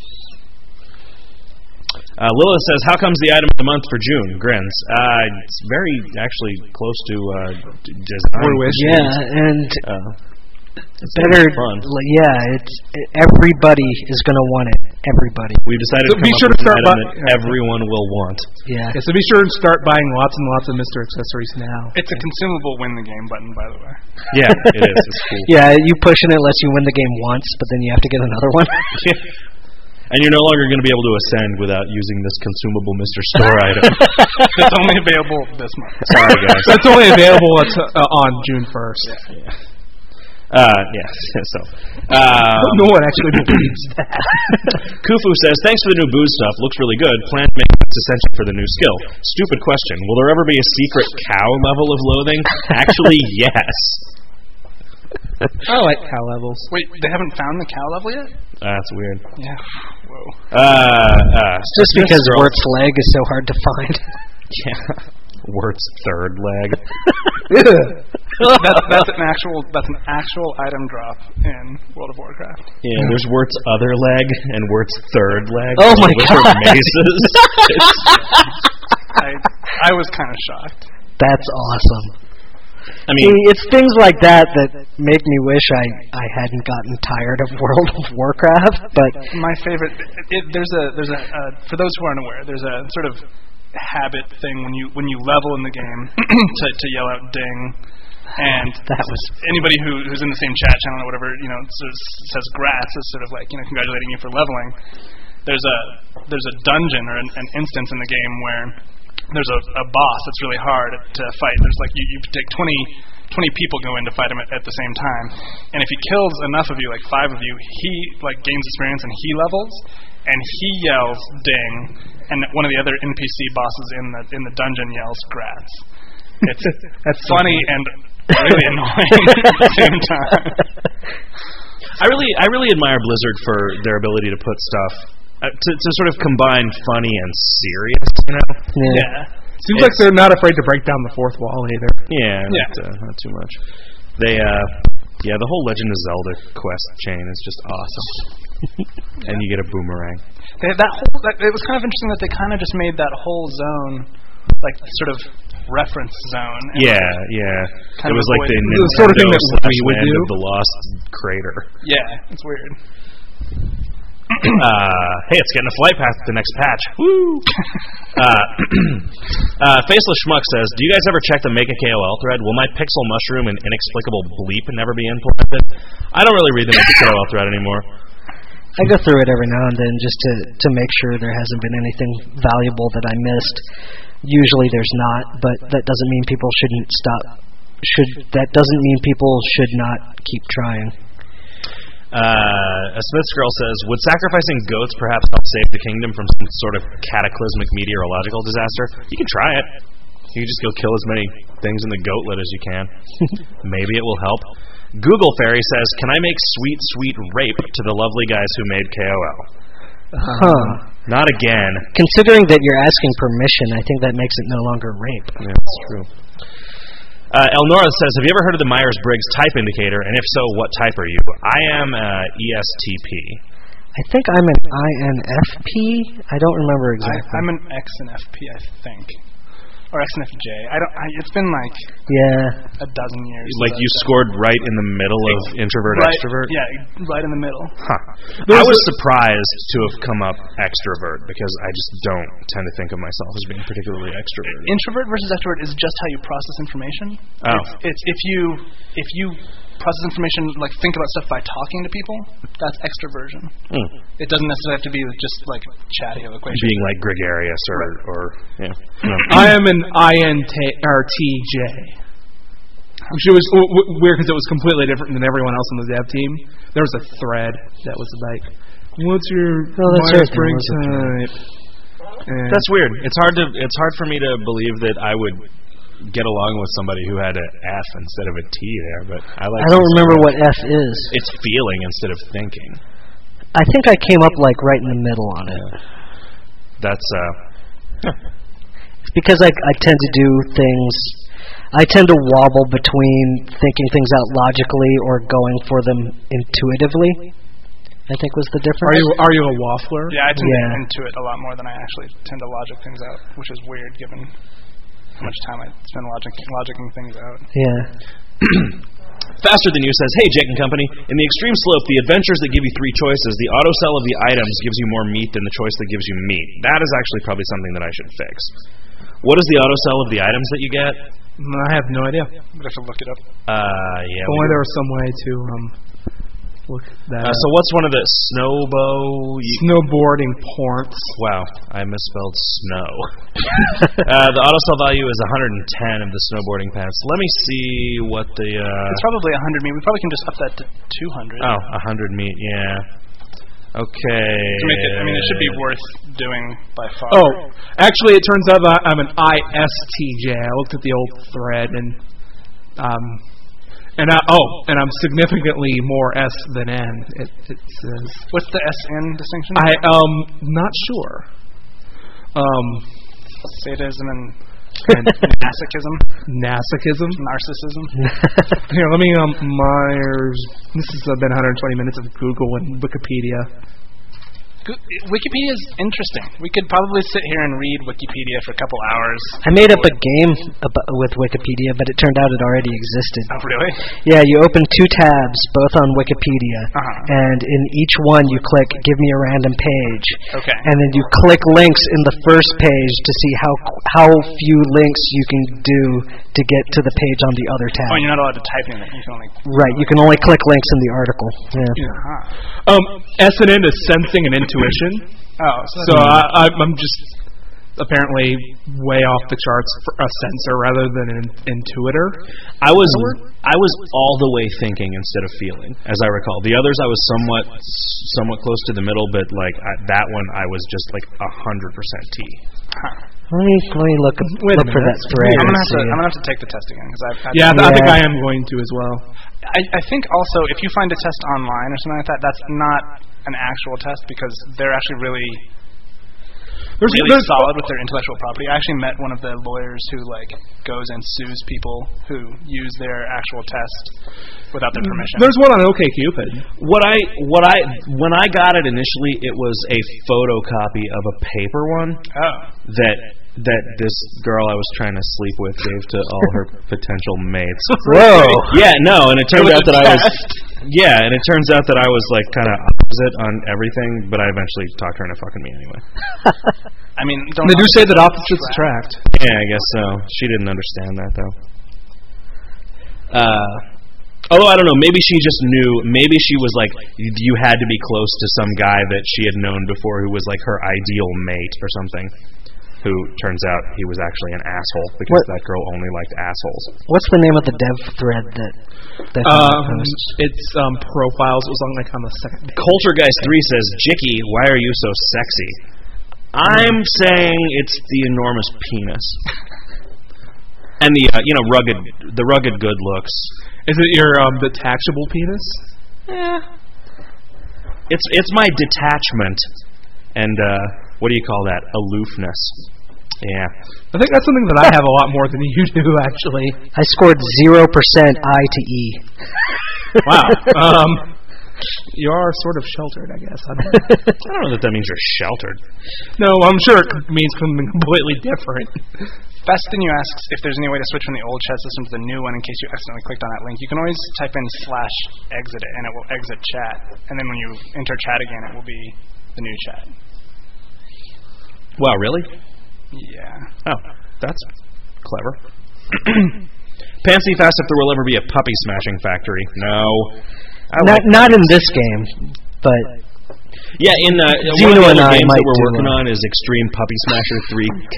Uh, Lilith says, how comes the item of the month for June? Grins. Uh, it's very, actually, close to uh, d- design. Yeah, and Uh, it's better. fun. Like, yeah, it's it, everybody is going to want it. Everybody. We've decided So to come be up sure with to an start item bu- that everyone will want. Yeah. Yeah, so be sure and start buying lots and lots of Mister Accessories now. It's a consumable win the game button, by the way. Yeah, it is. It's cool. Yeah, you pushing it lets you win the game once, but then you have to get another one. And you're no longer going to be able to ascend without using this consumable Mister Store item. It's only available this month. Sorry, guys. That's only available at, uh, on June first. Yeah. Uh, yes. So, uh, No one actually believes that. Kufu says, thanks for the new booze stuff. Looks really good. Plan to make this essential for the new skill. Stupid question. Will there ever be a secret cow level of loathing? Actually, yes. I like cow levels. Wait, they haven't found the cow level yet? That's weird. Yeah. Whoa. Uh, uh, Just because Wirt's leg is so hard to find. Yeah. Wirt's third leg. that's, that's an actual that's an actual item drop in World of Warcraft. Yeah, there's Wirt's other leg and Wirt's third leg. Oh my which God. are maces. I I was kind of shocked. That's awesome. I mean, See, it's things like that that make me wish I, I hadn't gotten tired of World of Warcraft. But My favorite. It, it, there's a there's a uh, for those who aren't aware, there's a sort of habit thing when you when you level in the game to to yell out ding, and that was anybody who who's in the same chat channel or whatever, you know, says, says grats is sort of like, you know, congratulating you for leveling. There's a there's a dungeon or an, an instance in the game where there's a, a boss that's really hard to fight. There's like you, you take twenty, twenty people go in to fight him at, at the same time, and if he kills enough of you, like five of you, he like gains experience and he levels, and he yells ding, and one of the other N P C bosses in the in the dungeon yells grats. It's That's funny and really annoying at the same time. I really, I really admire Blizzard for their ability to put stuff uh, to, to sort of combine funny and serious. You know? yeah. Yeah. Seems like they're not afraid to break down the fourth wall either. Yeah, Yeah. Not, uh, not too much. They, uh, yeah, the whole Legend of Zelda quest chain is just awesome. And you get a boomerang. They, that whole that, it was kind of interesting that they kind of just made that whole zone like sort of reference zone. And Yeah, yeah. Kind It of was like the avoid- Nintendo The sort of thing that slash we would Land do. of the Lost Crater. Yeah, it's weird. Uh, hey, it's getting a flight path to the next patch. Woo! uh, uh, Faceless Schmuck says, do you guys ever check the Make a K O L thread? Will my pixel mushroom and inexplicable bleep never be implemented? I don't really read the Make a K O L thread anymore. I go through it every now and then just to, to make sure there hasn't been anything valuable that I missed. Usually there's not, but that doesn't mean people shouldn't stop. Should that doesn't mean people should not keep trying. Uh, a Smith's girl says, would sacrificing goats perhaps help save the kingdom from some sort of cataclysmic meteorological disaster? You can try it. You can just go kill as many things in the goatlet as you can. Maybe it will help. Google Fairy says, can I make sweet, sweet rape to the lovely guys who made K O L? Huh. Not again. Considering that you're asking permission, I think that makes it no longer rape. Yeah, that's true. Uh, Elnora says, have you ever heard of the Myers-Briggs type indicator? And if so, what type are you? I am uh, E S T P. I think I'm an I N F P. I don't remember I, exactly. I'm an X N F P, I think. Or X N F J. I don't. I, it's been like yeah. a dozen years. Like since you I've scored right in the middle of introvert right, extrovert. Yeah, right in the middle. Huh. I was surprised to have come up extrovert because I just don't tend to think of myself as being particularly extroverted. Introvert versus extrovert is just how you process information. Oh. It's, it's if you if you process information, like think about stuff by talking to people, that's extroversion. Mm. It doesn't necessarily have to be just like chatty eloquation. Being like gregarious or Right. or yeah. No. I am an I N T J. Which was w- w- weird because it was completely different than everyone else on the dev team. There was a thread that was like, "What's your Oh, that's Myers right, there Briggs was a thread. type?" And That's weird. It's hard to it's hard for me to believe that I would get along with somebody who had an F instead of a T there, but I like I don't remember what F is. it's feeling instead of thinking. I think I came up like right in the middle on it. That's uh It's because I, I tend to do things. I tend to wobble between thinking things out logically or going for them intuitively. I think was the difference. Are you are you a waffler? Yeah, I tend Yeah. to into it a lot more than I actually tend to logic things out, which is weird given how much time I spend logic, logicking things out. Yeah. Faster Than You says, "Hey, Jake and Company. In the extreme slope, the adventures that give you three choices, the autosell of the items gives you more meat than the choice that gives you meat. That is actually probably something that I should fix. What is the autosell of the items that you get? Mm, I have no idea. I'm gonna have to look it up. Uh, yeah. If we only do. there was some way to um look that Uh, up. so what's one of the snowbow? You, Snowboarding ports. wow, I misspelled snow. uh, the autosell value is one hundred ten of the snowboarding pants. Let me see what the. Uh, It's probably one hundred meat. We probably can just up that to two hundred. oh, one hundred meat. Yeah. Okay. To make it, I mean, it should be worth doing by far. Oh, actually, it turns out that I'm an I S T J. I looked at the old thread and um and I, oh, and I'm significantly more S than N. It, it says What's the S N distinction? I um not sure. Um, Sadism and and masochism, masochism. narcissism. Here, let me um Myers. This has uh, been one hundred twenty minutes of Google and Wikipedia. Go- Wikipedia is interesting. We could probably sit here and read Wikipedia for a couple hours. I made up a game ab- with Wikipedia, but it turned out it already existed. Oh, really? Yeah, you open two tabs, both on Wikipedia, Uh-huh. and in each one you click "Give me a random page," Okay. and then you click links in the first page to see how how few links you can do to get to the page on the other tab. Oh, and you're not allowed to type in it. You can only. Right, you can only click links in the article. Yeah. Uh-huh. Um, S and N is sensing and intuition. Oh, so, So I, I, I'm just apparently way off the charts for a sensor rather than an intuitor. I was I was all the way thinking instead of feeling, as I recall. The others I was somewhat somewhat close to the middle, but like I, that one I was just like a hundred percent T. Let me let me look Wait a look for minute. that thread. I'm and gonna have to. see. I'm gonna have to take the test again because I've. I've Yeah, I think Yeah. I am going to as well. I, I think also if you find a test online or something like that, that's not an actual test because they're actually really, There's, really there's, solid with their intellectual property. I actually met one of the lawyers who like goes and sues people who use their actual test without their permission. there's one on OkCupid. What I what I when I got it initially, it was a photocopy of a paper one oh, that that this girl I was trying to sleep with gave to all her potential mates. Whoa. Yeah, no, and it turned It was out a that I was test. yeah, and it turns out that I was like kind of opposite on everything, but I eventually talked her into fucking me anyway. I mean, don't They do say that opposites opposites attract. Yeah, I guess so. She didn't understand that though. Uh, although I don't know, maybe she just knew. Maybe she was like, y- you had to be close to some guy that she had known before who was like her ideal mate or something. Who turns out he was actually an asshole because What? that girl only liked assholes. What's the name of the dev thread that that Um, posts? it's um, profiles. It was on like on the second. Culture Guys three says, Jicky, why are you so sexy? I'm saying it's the enormous penis. And the uh, you know rugged the rugged good looks. Is it your um, detachable penis? It's it's my detachment and uh, what do you call that? Aloofness. Yeah. I think that's something that I have a lot more than you do, actually. I scored zero percent I to E. Wow. Um, You are sort of sheltered, I guess. I don't know. I don't know that that means you're sheltered. No, I'm sure it means something completely different. Festin, you asks if there's any way to switch from the old chat system to the new one in case you accidentally clicked on that link. You can always type in slash exit it, and it will exit chat. And then when you enter chat again, it will be the new chat. Wow, really? Yeah. Oh, that's clever. Pansy fast if there will ever be a puppy smashing factory. No. I Not like not in this game, but yeah, in uh, Zeno one of the and other I games might that we're do working one. on is Extreme Puppy Smasher three K.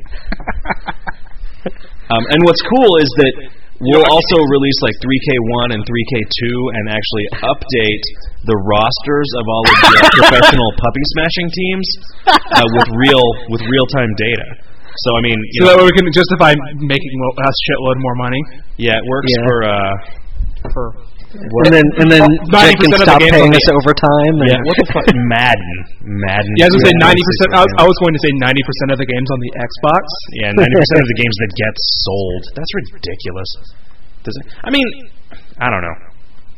um, and what's cool is that we'll also release like three K one and three K two and actually update the rosters of all of the professional puppy smashing teams uh, with real with real time data. So I mean, you So know, that way we can justify making lo- a shitload more money. yeah, it works Yeah. for. Uh, For and then and then Jake can ninety percent of the stop games paying on us the- overtime. And yeah, what the fuck? Madden, Madden. yeah, I was going to say Yeah, ninety percent. I was, I was going to say ninety percent of the games on the Xbox. Yeah, ninety percent of the games that get sold. That's ridiculous. Does it, I mean, I don't know.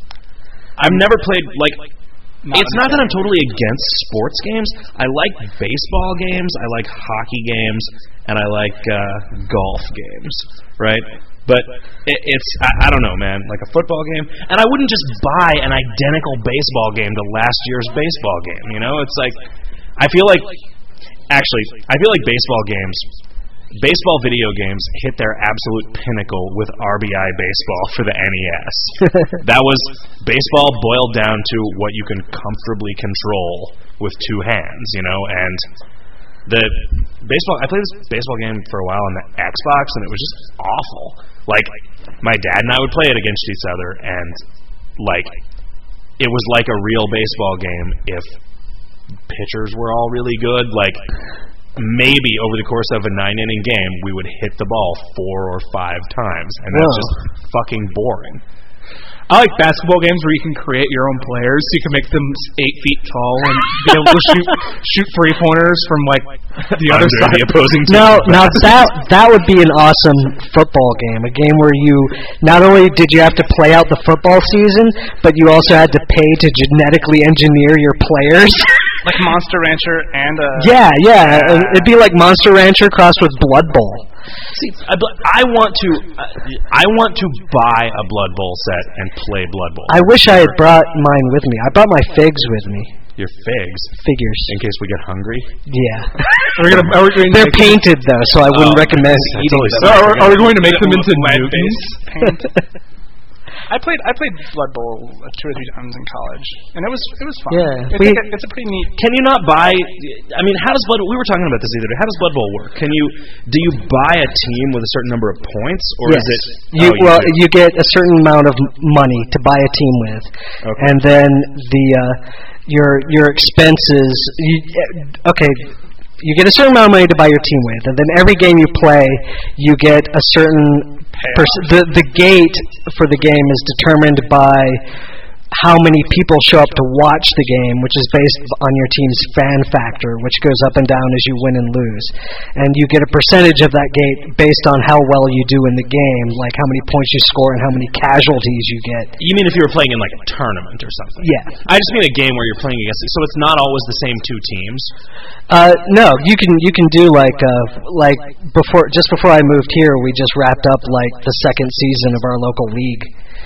I've never played, like, Not it's not that I'm totally against sports games. I like baseball games, I like hockey games, and I like uh, golf games, right? But it, it's, I, I don't know, man, like a football game. And I wouldn't just buy an identical baseball game to last year's baseball game, you know? It's like, I feel like, actually, I feel like baseball games, baseball video games hit their absolute pinnacle with R B I Baseball for the N E S. That was baseball boiled down to what you can comfortably control with two hands, you know, and the baseball, I played this baseball game for a while on the Xbox, and it was just awful. Like, my dad and I would play it against each other, and, like, it was like a real baseball game if pitchers were all really good. Like, maybe over the course of a nine-inning game, we would hit the ball four or five times, and that's Whoa. just fucking boring. I like basketball games where you can create your own players. You can make them eight feet tall and be able to shoot shoot three pointers from like the other Under side. the opposing team. No, now that that would be an awesome football game. A game where you not only did you have to play out the football season, but you also had to pay to genetically engineer your players. Like Monster Rancher and uh yeah, yeah, uh, it'd be like Monster Rancher crossed with Blood Bowl. See, I, but I want to, uh, I want to buy a Blood Bowl set and play Blood Bowl. I wish I had brought mine with me. I brought my figs with me. Your figs, Figures. in case we get hungry. Yeah. Are we gonna, are we going to They're make them- painted though, so I wouldn't Oh, recommend that's eating totally them. So are, are we going to make them into lead Newtons? paint. I played I played Blood Bowl uh, two or three times in college, and it was it was fun. Yeah, it's, we- like a, it's a pretty neat. Can you not buy? I mean, how does Blood? We were talking about this the other day. How does Blood Bowl work? Can you do you buy a team with a certain number of points, or Yes. is it? You, oh, well, do. you get a certain amount of m- money to buy a team with, Okay. and then the uh, your your expenses. You, eh, okay, you get a certain amount of money to buy your team with, and then every game you play, you get a certain. Pers- the the gate for the game is determined by how many people show up to watch the game, which is based on your team's fan factor, which goes up and down as you win and lose. And you get a percentage of that gate based on how well you do in the game, like how many points you score and how many casualties you get. You mean if you were playing in like a tournament or something? Yeah. I just mean a game where you're playing against. So it's not always the same two teams. Uh, no, you can you can do like uh like before just before I moved here, we just wrapped up like the second season of our local league.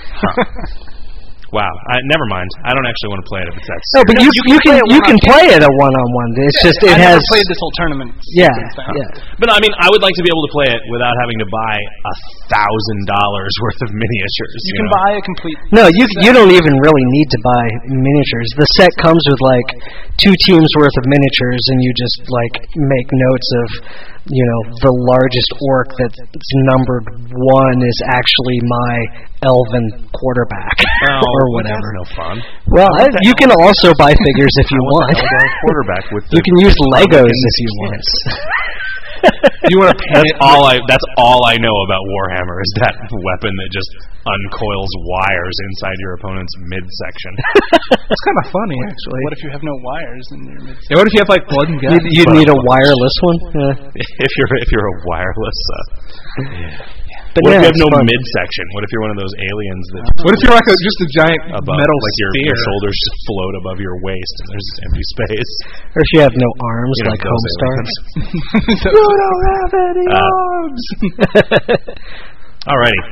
Wow. I, never mind. I don't actually want to play it if it's that. No, but you you, can you can play it a one on one. It's just it I has never played this whole tournament. yeah thing. yeah. But I mean, I would like to be able to play it without having to buy a thousand dollars worth of miniatures. You You, can know? buy a complete. No, you you don't even really need to buy miniatures. The set comes with like two teams worth of miniatures, and you just like make notes of, you know, the largest orc that's numbered one is actually my elven quarterback Oh, or well, whatever. That's no fun. Well, I, you can also buy figures if you I want. the elven quarterback with the You can use Legos Republican if you want. You want to paint it? All I that's all I know about Warhammer is that weapon that just uncoils wires inside your opponent's midsection. It's kind of funny, actually. What if you have no wires in your mid? Yeah, what if you have like blood and guts? You'd, you'd need a wireless one. Yeah. if you're if you're a wireless. Uh, yeah. But what yeah, if you have it's no fun. midsection? What if you're one of those aliens that What if you're like a, just a giant above, metal like your, sphere? your shoulders just float above your waist and there's empty space? Or if you have no arms You know, like those Homestar. aliens. You don't have any Uh, arms. Alrighty.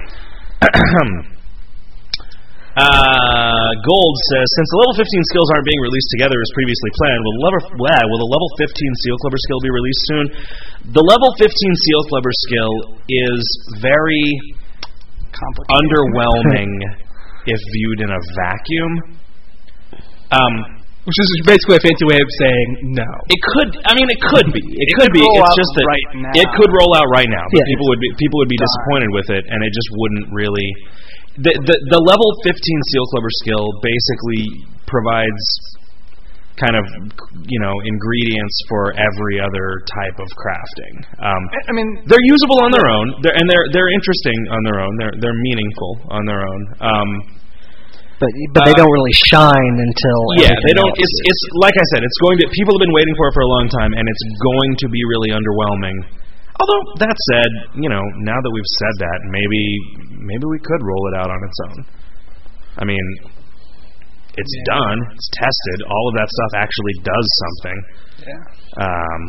uh, Gold says, since the level fifteen skills aren't being released together as previously planned, will, lever, bleh, will the level fifteen Seal Clubber skill be released soon? The level fifteen Seal Clubber skill is very Complicated. underwhelming if viewed in a vacuum. Um, Which is basically a fancy way of saying no. It could. I mean, it could be. It, It could could be. roll It's out just that right now. it could roll out right now. But Yeah. people would be people would be Die. disappointed with it, and it just wouldn't really. The the, the level fifteen Seal Clubber skill basically provides kind of you know ingredients for every other type of crafting. Um, I mean, they're usable on their own, they're, and they're they're interesting on their own. They're they're meaningful on their own. Um, But but they Uh, don't really shine until Yeah, everything they don't. else It's is. it's like I said. It's going to. People have been waiting for it for a long time, and it's going to be really underwhelming. Although that said, you know, now that we've said that, maybe maybe we could roll it out on its own. I mean, it's Yeah. done. It's tested. All of that stuff actually does something. yeah. Um,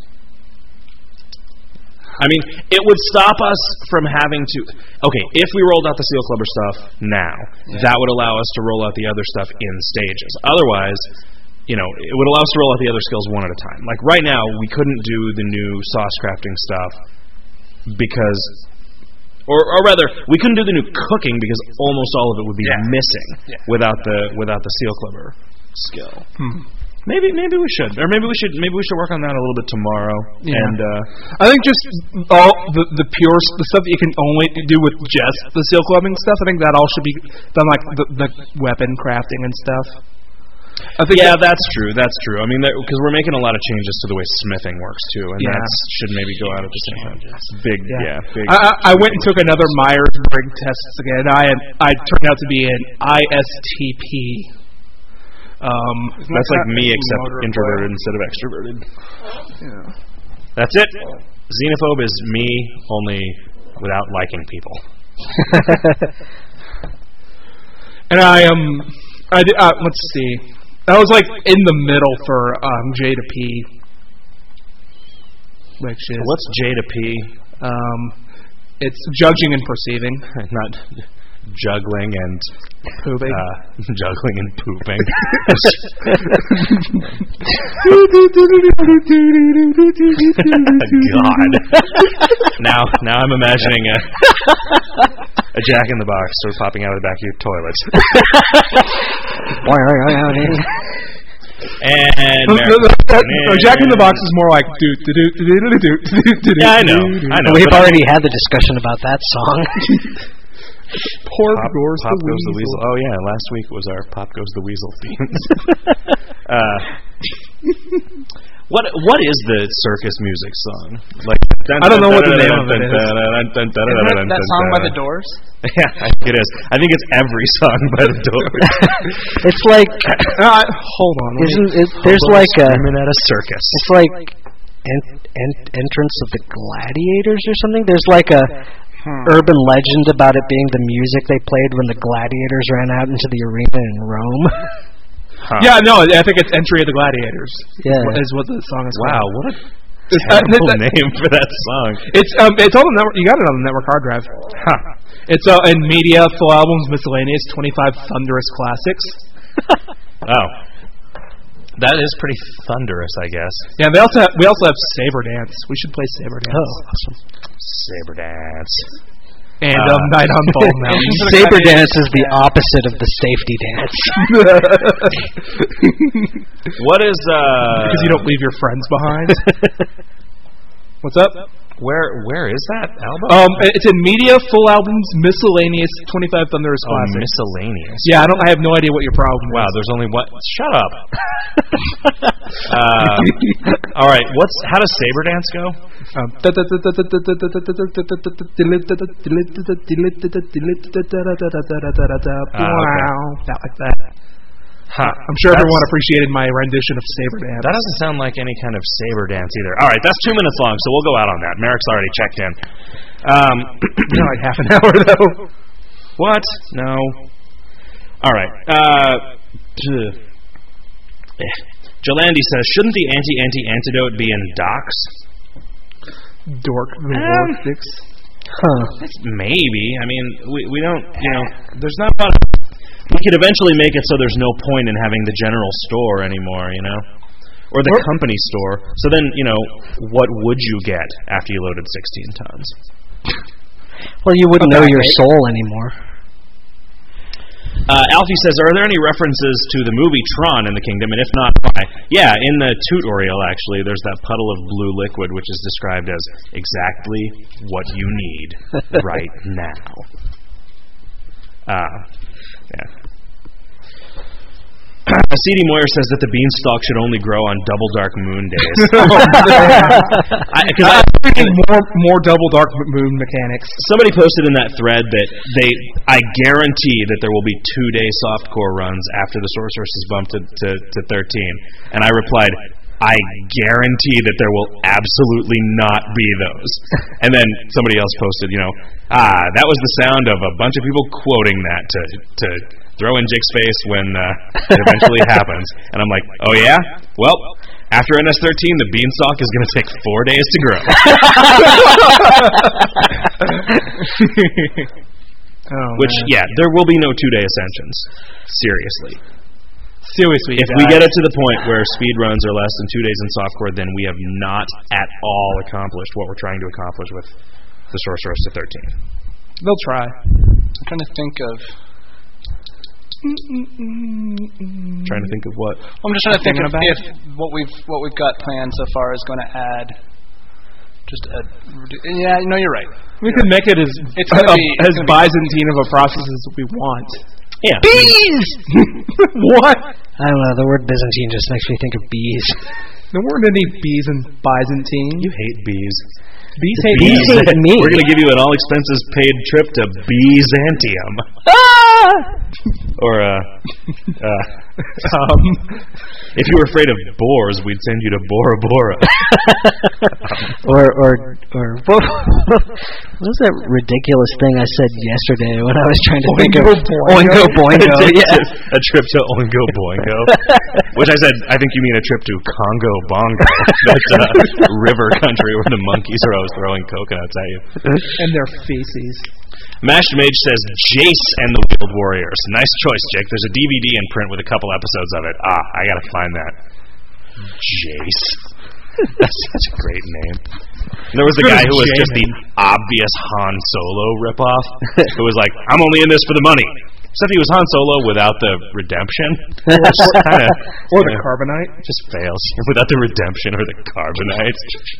I mean, it would stop us from having to. Okay, if we rolled out the Seal Clubber stuff now, that would allow us to roll out the other stuff in stages. Otherwise, you know, it would allow us to roll out the other skills one at a time. Like right now, we couldn't do the new sauce crafting stuff because, or, or rather, we couldn't do the new cooking because almost all of it would be Yeah. missing Yeah. without the without the Seal Clubber skill. Hmm. Maybe maybe we should, or maybe we should maybe we should work on that a little bit tomorrow. Yeah. And uh, I think just all the the pure s- the stuff that you can only do with just the seal clubbing stuff. I think that all should be done, like the, the weapon crafting and stuff. I think yeah, that, that's true. That's true. I mean, because we're making a lot of changes to the way smithing works too, and Yeah. that should maybe go out at the same time. It's big, yeah, Yeah. big. I, I I went and took another Myers-Briggs tests again. I had, I turned out to be an I S T P. Um, That's like me, except motor introverted instead of extroverted. yeah. That's it. Xenophobe is me, only without liking people. And I um, I did, uh, let's see. I was like in the middle for um J to P, which is What's J to P? um, it's judging and perceiving. Not juggling and Pooping. uh, juggling and pooping. God. now, now I'm imagining a a Jack in the Box sort of popping out of the back of your toilet. And No, no, no, that- Mary- no, Jack in the Box is more like do do do do do do do do do. Yeah, I know, I know. We've but I- already had the discussion about that song. Poor Pop, goes Pop the Goes the weasel. Weasel. Oh yeah, last week was our Pop Goes the Weasel theme. uh, what what is the circus music song? Like I don't know what the name of it is. Isn't that, that song by the Doors? Yeah, I think it is. I think it's every song by the Doors. It's like Uh, hold on. let me- isn't it, there's like a Screaming at a circus. it's like en- en- entrance of the gladiators or something. There's like a urban legend about it being the music they played when the gladiators ran out into the arena in Rome. Huh. Yeah, no, I think it's Entry of the Gladiators. Yeah. is what the song is Wow, called. what a It's, uh, terrible that- name for that song. It's um, it's on the network. You got it on the network hard drive. Huh. It's uh, in media, full albums, miscellaneous, twenty-five thunderous classics. Oh. That is pretty thunderous, I guess. Yeah, they also have, we also have Saber Dance. We should play Saber Dance. Oh, awesome. Saber Dance. And Uh, um, Night on Bald Mountain. Saber dance is the opposite of the safety dance. What is uh Because you don't leave your friends behind. What's up? where where is that album? Um, it's in media, full albums, miscellaneous, twenty-five thunderous Oh, classics. miscellaneous. Yeah, I don't. I have no idea what your problem Wow, is. there's only one. Shut up. uh, all right, what's how does Saber Dance go? Um, Wow, not like that. Huh. I'm sure That's- everyone appreciated my rendition of Saber Dance. That doesn't sound like any kind of saber dance either. All right, that's two minutes long, so we'll go out on that. Merrick's already checked in. Um, like half an hour though. What? No. All right. Uh, Jolandi says, shouldn't the anti-anti-antidote be in docs? Dork the Um, Vortex. Huh. Maybe. I mean, we we don't, you know, there's not a lot of, we could eventually make it so there's no point in having the general store anymore, you know? Or the Or- company store. So then, you know, what would you get after you loaded sixteen tons? Well, you wouldn't Okay. know your soul anymore. Uh, Alfie says, are there any references to the movie Tron in the Kingdom? And if not, why? Yeah, in the tutorial, actually, there's that puddle of blue liquid, which is described as exactly what you need right now. Uh, yeah. C D Moyer says that the beanstalk should only grow on double dark moon days. I, 'cause I, more more double dark moon mechanics. somebody posted in that thread that they, I guarantee that there will be two-day softcore runs after the Sorceress is bumped to, to, to thirteen. And I replied, I guarantee that there will absolutely not be those. And then somebody else posted, you know, ah, that was the sound of a bunch of people quoting that to to throw in Jake's face when uh, it eventually happens. And I'm like, oh yeah? Well, after N S thirteen, the beanstalk is going to take four days to grow. Oh, Which, man. yeah, there will be no two-day ascensions. Seriously. seriously, If we get it to the point where speed runs are less than two days in softcore, then we have not at all accomplished what we're trying to accomplish with the Sorceress to thirteen. they'll try. I'm trying to think of. Trying to think of what? I'm just trying to think Thinking of about if what we've what we've got planned so far is going to add. Just a, yeah, no, you're right. We could make it as It's gonna a- be- as it's gonna be- Byzantine of a process as we want. Yeah. Bees! What? I don't know. The word Byzantine just makes me think of bees. There weren't any bees in Byzantine. You hate bees. Bees hate Bees bees. hate me. We're going to give you an all expenses paid trip to Byzantium. Or, uh, uh, Um, if you were afraid of boars, we'd send you to Bora Bora. Or, or, or, what what was that ridiculous thing I said yesterday when I was trying to think of Oingo Boingo? Oingo Boingo? A Yeah. a trip to Oingo Boingo. Which I said, I think you mean a trip to Congo Bongo. That uh, river country where the monkeys are always throwing coconuts at you. and their feces. Mashed Mage says, Jace and the Wheeled Warriors. Nice choice, Jake. There's a D V D in print with a couple episodes of it. Ah, I gotta find that. Jace. That's such a great name. And there was the Good guy who was just the Jamin. obvious Han Solo ripoff, who was like, I'm only in this for the money. Except he was Han Solo without the redemption. Which kinda, Or the carbonite. just fails. Without the redemption or the carbonite.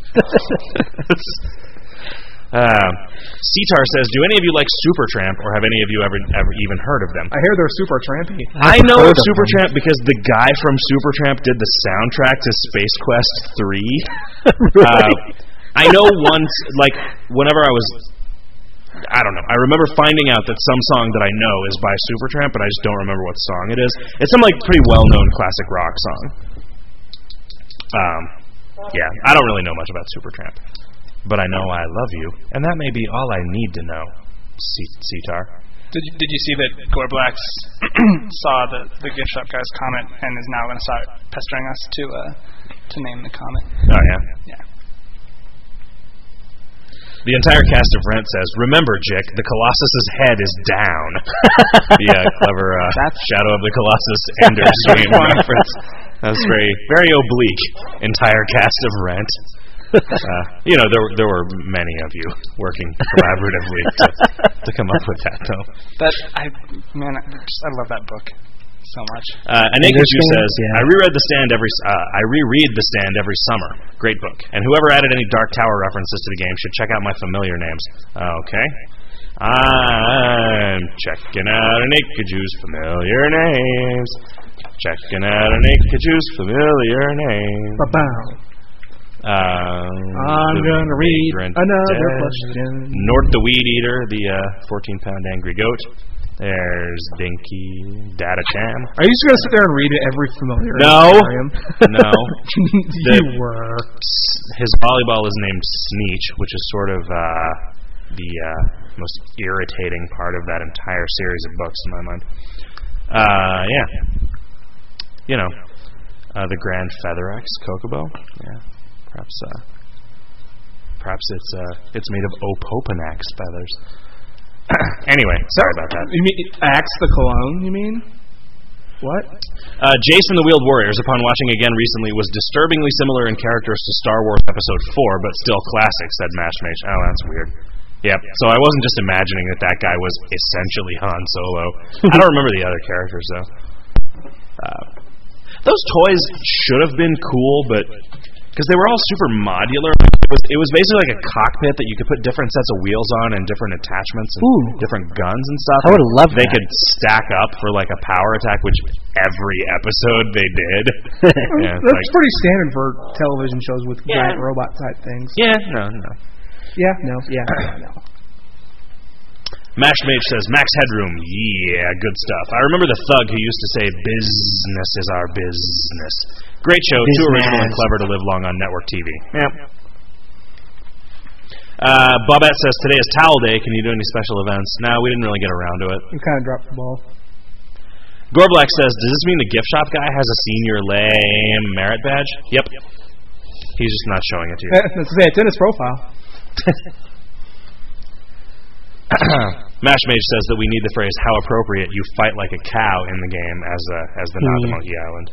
Um, Cetar says, do any of you like Supertramp, or have any of you ever ever even heard of them? I hear they're super trampy. I know heard of of Supertramp because the guy from Supertramp did the soundtrack to Space Quest three. uh, I know once, like, whenever I was, I don't know, I remember finding out that some song that I know is by Supertramp, but I just don't remember what song it is. It's some, like, pretty well-known classic rock song. Um, yeah, I don't really know much about Supertramp. But I know I love you, and that may be all I need to know, Cetar. Did you, did you see that Gorblax saw the the gift shop guy's comment and is now going to start pestering us to uh, to name the comment? Oh, yeah? Yeah. The entire cast of Rent says, remember, Jick, the Colossus's head is down. the uh, clever uh, That's- Shadow of the Colossus Ender's Game reference. That was very, very oblique. Entire cast of Rent. Uh, you know, there, there were many of you working collaboratively to, to come up with that, though. That I man, I, just, I love that book so much. Uh, Aneka Ju Interesting, says, yeah. I reread The Stand every uh, I reread The Stand every summer. Great book. And whoever added any Dark Tower references to the game should check out my familiar names. Okay. I'm checking out Aneka Ju's familiar names. Checking out Aneka Ju's familiar names. Ba-bow. Um, I'm the gonna read Vagrant another Dead. question. Nort the Weed Eater, the uh, fourteen pound angry goat. There's Dinky, Data-chan. Are you just going to sit there and read every familiar No. Instagram? No. You The- were. His volleyball is named Sneech, which is sort of uh, the uh, most irritating part of that entire series of books in my mind. Uh, yeah. You know, uh, the Grand Featherex Kokobo. Yeah. Perhaps uh, perhaps it's uh, it's made of Opopanax feathers. Anyway, sorry about that. You mean Axe the Cologne, you mean? What? Uh, Jason the Wheeled Warriors, upon watching again recently, was disturbingly similar in characters to Star Wars Episode four, but still classic, said Mashmage. Oh, that's weird. Yep, so I wasn't just imagining that that guy was essentially Han Solo. I don't remember the other characters, though. Uh, those toys should have been cool, but... because they were all super modular. It was, it was basically like a cockpit that you could put different sets of wheels on and different attachments and Ooh. different guns and stuff. I would've loved They that. could stack up for like a power attack, which every episode they did. Yeah, it's That's like, pretty standard for television shows with Yeah. giant robot type things. yeah, no, no. Yeah, no, yeah, yeah, no. Mashmage says, Max Headroom, yeah, good stuff. I remember the thug who used to say, business is our business. Great show, too original and clever to live long on network T V. Yep. Uh, Bobette says, today is Towel Day, can you do any special events? No, we didn't really get around to it. You kind of dropped the ball. Gorblack says, does this mean the gift shop guy has a senior lame merit badge? Yep. He's just not showing it to you. That's it's in his profile. Mashmage says that we need the phrase "how appropriate you fight like a cow" in the game as a, as the not the Hmm. Monkey Island.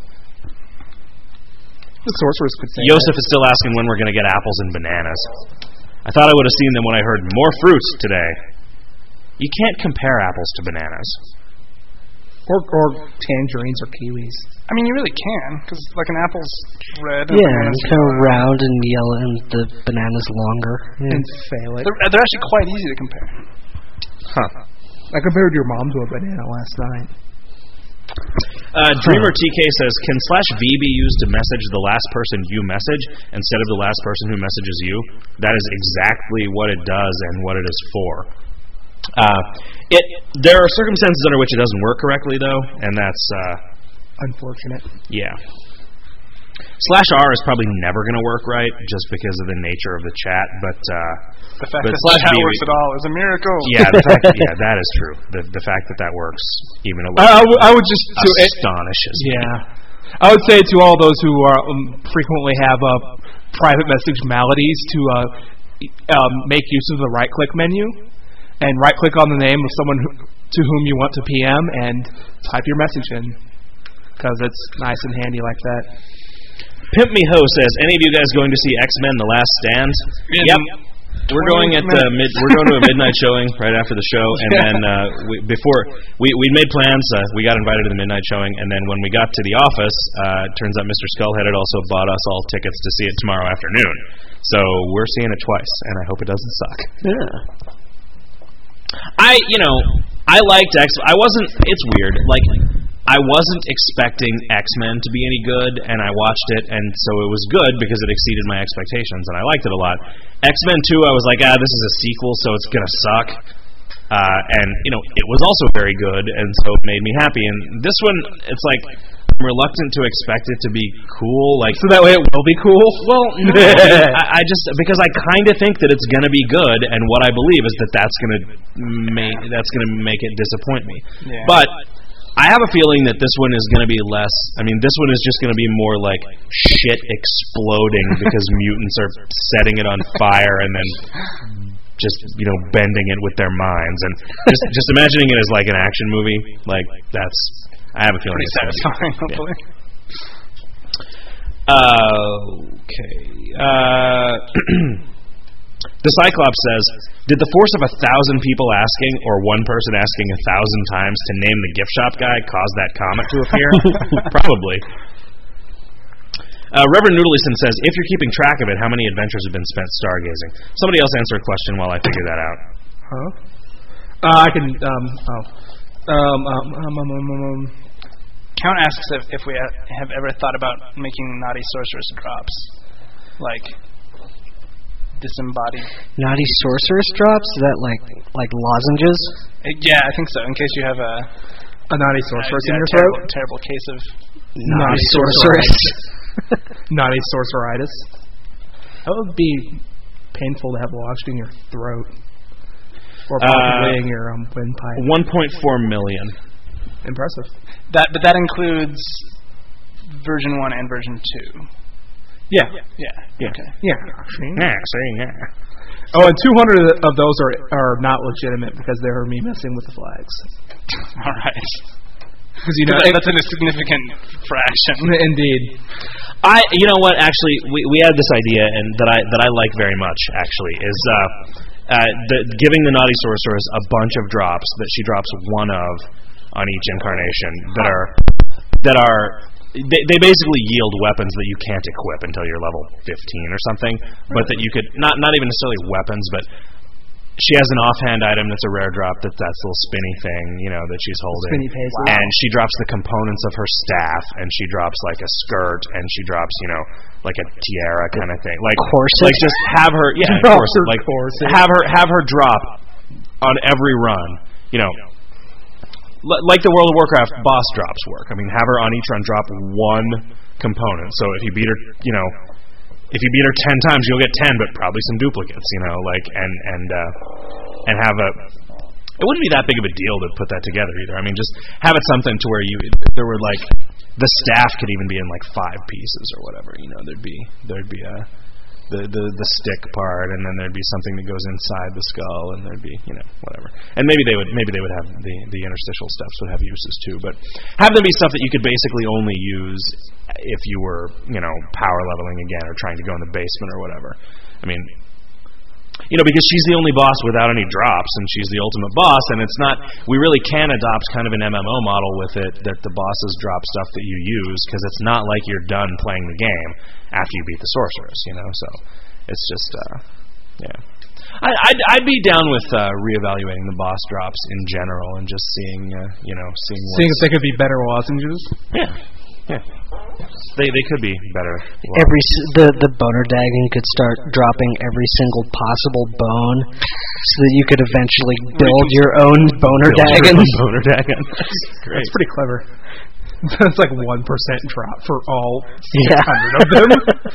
The sorceress could say Joseph is still asking when we're going to get apples and bananas. I thought I would have seen them when I heard more fruits today. You can't compare apples to bananas. that. Or, or tangerines or kiwis. I mean, you really can, because like an apple's red. And Yeah, bananas it's kind of round and yellow, and the banana's longer. Yeah. And fail it. They're, they're actually quite easy to compare. Huh. I compared your mom to a banana last night. Uh, Dreamer T K says, can slash V be used to message the last person you message instead of the last person who messages you? That is exactly what it does and what it is for. Uh, it there are circumstances under which it doesn't work correctly, though, and that's uh, Unfortunate. yeah. Slash R is probably never going to work right, just because of the nature of the chat. But uh, The fact but that slash that V works at all is a miracle. yeah, the fact, yeah, that is true. The the fact that that works even a I, little I, would- I would just to it, astonishes me. yeah. I would say to all those who are um, frequently have uh, private message maladies to uh, e- um, make use of the right click menu and right click on the name of someone who, to whom you want to P M and type your message in, because it's nice and handy like that. Pimp Me Ho says, any of you guys going to see X-Men: The Last Stand? In Yep. We're going at the mid. We're going to a midnight showing right after the show, and then uh, we, before we we made plans, uh, we got invited to the midnight showing, and then when we got to the office, uh, it turns out Mister Skullhead had also bought us all tickets to see it tomorrow afternoon. So we're seeing it twice, and I hope it doesn't suck. Yeah. I, you know, I liked X. I wasn't. It's weird. Like, I wasn't expecting X-Men to be any good, and I watched it, and so it was good because it exceeded my expectations, and I liked it a lot. X-Men two, I was like, ah, this is a sequel, so it's gonna suck. Uh, and you know, it was also very good, and so it made me happy. And this one, it's like I'm reluctant to expect it to be cool. Like, So that way it will be cool. well, no, I, I just because I kind of think that it's gonna be good, and what I believe is that that's gonna make that's gonna make it disappoint me. Yeah. But I have a feeling that this one is going to be less. I mean, this one is just going to be more like shit exploding because mutants are setting it on fire and then just, you know, bending it with their minds. And just just imagining it as like an action movie, like that's. I have a feeling Pretty it's gonna be- satisfying, yeah. hopefully. Uh, okay. Uh, the Cyclops says, did the force of a thousand people asking, or one person asking a thousand times to name the gift shop guy cause that comic to appear? Probably. Uh, Reverend Noodleson says, if you're keeping track of it, how many adventures have been spent stargazing? Somebody else answer a question while I figure that out. Huh? Uh, I can. Um. Oh. Um. Um. Um. Um. um, um. Count asks if, if we ha- have ever thought about making Naughty Sorceress drops. Like, disembodied. Naughty sorceress drops? Is that like like lozenges? Uh, yeah, I think so. In case you have a A naughty sorceress uh, uh, in yeah, your terrible, throat? terrible case of Naughty sorceress. Naughty sorceritis. That would be painful to have lodged in your throat. Or possibly Uh, in your um, windpipe. one point four million. Impressive. that, but that includes version one and version two. Yeah. Yeah. Yeah. Okay. Yeah. Yeah, see, yeah. Oh, and two hundred of those are are not legitimate because they're me messing with the flags. All right. Because you know That- that's a significant fraction. Indeed. I, you know what? Actually, we we had this idea, and that I that I like very much. Actually, is uh, uh, the, giving the naughty sorceress a bunch of drops that she drops one of on each incarnation that are that are they, they basically yield weapons that you can't equip until you're level fifteen or something, but that you could not not even necessarily weapons, but she has an offhand item that's a rare drop, that that's little spinny thing, you know, that she's holding. Spinny paisley. And she drops the components of her staff, and she drops like a skirt, and she drops, you know, like a tiara kind of thing. Like Corset? Like just have her, yeah, of course, Her like corset. have her have her drop on every run, you know. L- like the World of Warcraft boss drops work. I mean, have her on each run drop one component. So if you beat her, you know, if you beat her ten times, you'll get ten, but probably some duplicates, you know, like and and uh, and have a. It wouldn't be that big of a deal to put that together either. I mean, just have it something to where you there were like the staff could even be in like five pieces or whatever. You know, there'd be there'd be a the the the stick part, and then there'd be something that goes inside the skull, and there'd be, you know, whatever. And maybe they would maybe they would have the the interstitial stuffs would have uses too, but have them be stuff that you could basically only use if you were, you know, power leveling again or trying to go in the basement or whatever. I mean, you know, because she's the only boss without any drops, and she's the ultimate boss, and it's not, we really can adopt kind of an M M O model with it, that the bosses drop stuff that you use, because it's not like you're done playing the game after you beat the sorceress, you know, so it's just, uh, yeah. I, I'd, I'd be down with uh, reevaluating the boss drops in general, and just seeing, uh, you know, seeing what's... Seeing if they could be better lozenges. Yeah, yeah. They they could be better. Every s- the the boner dagon could start dropping every single possible bone, so that you could eventually build your own boner dagon. Boner dagon. That's great. That's pretty clever. That's like one percent drop for all Yeah. hundred of them.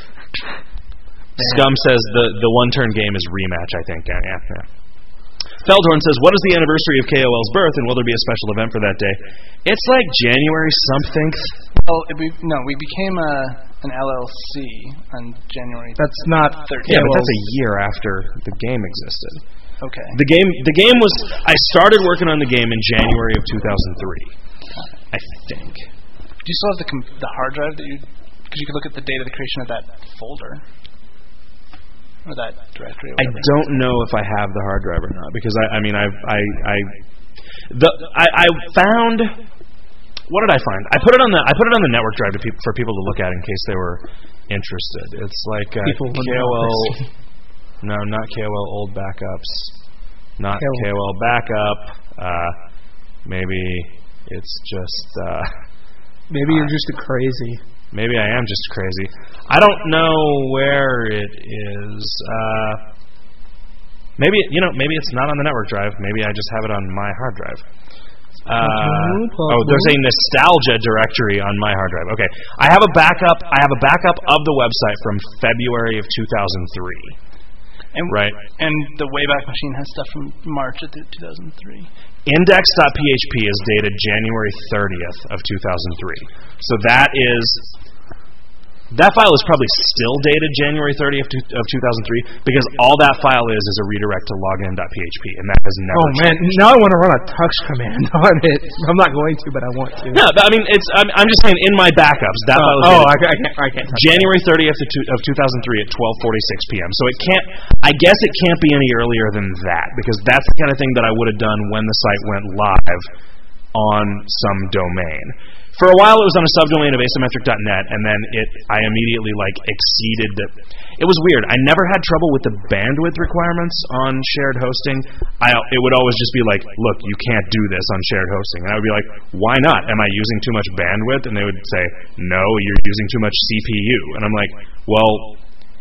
Scum says the the one turn game is rematch. I think. Yeah, yeah. yeah. Feldhorn says, what is the anniversary of K O L's birth, and will there be a special event for that day? It's like January something. Well, it be, no, we became a an L L C on January. That's not thirteenth. Yeah, but that's a year after the game existed. Okay. The game, the game was. I started working on the game in January of two thousand three. I think. Do you still have the com- the hard drive that you? Because you could look at the date of the creation of that folder. Or that directory. Or I whatever. don't know if I have the hard drive or not, because I, I mean, I've, I, I, the, I, I found. What did I find? I put it on the, I put it on the network drive to peop, for people to look at in case they were interested. It's like uh, People K O L. No, not K O L old backups. Not K O L. K O L backup. Uh, maybe it's just. Uh, Maybe you're just a crazy. Maybe I am just crazy. I don't know where it is. Uh, maybe you know. Maybe it's not on the network drive. Maybe I just have it on my hard drive. Uh, oh, there's a nostalgia directory on my hard drive. Okay, I have a backup. I have a backup of the website from February of two thousand three. And, right. And the Wayback Machine has stuff from March of two thousand three. index dot P H P is dated January thirtieth of two thousand three. So that is that file is probably still dated January thirtieth of two thousand three, because all that file is is a redirect to login dot P H P, and that has never Oh man, changed. now I want to run a tux command on it. I'm not going to, but I want to. No, but I mean it's I'm, I'm just saying in my backups that file is Oh, dated I, ca- I can't. I can't. touch January thirtieth of, two, of two thousand three at twelve forty-six p.m. So it can't. I guess it can't be any earlier than that, because that's the kind of thing that I would have done when the site went live on some domain. For a while, it was on a subdomain of asymmetric dot net, and then it I immediately like exceeded the. It was weird. I never had trouble with the bandwidth requirements on shared hosting. I it would always just be like, look, you can't do this on shared hosting, and I would be like, why not? Am I using too much bandwidth? And they would say, no, you're using too much C P U. And I'm like, well,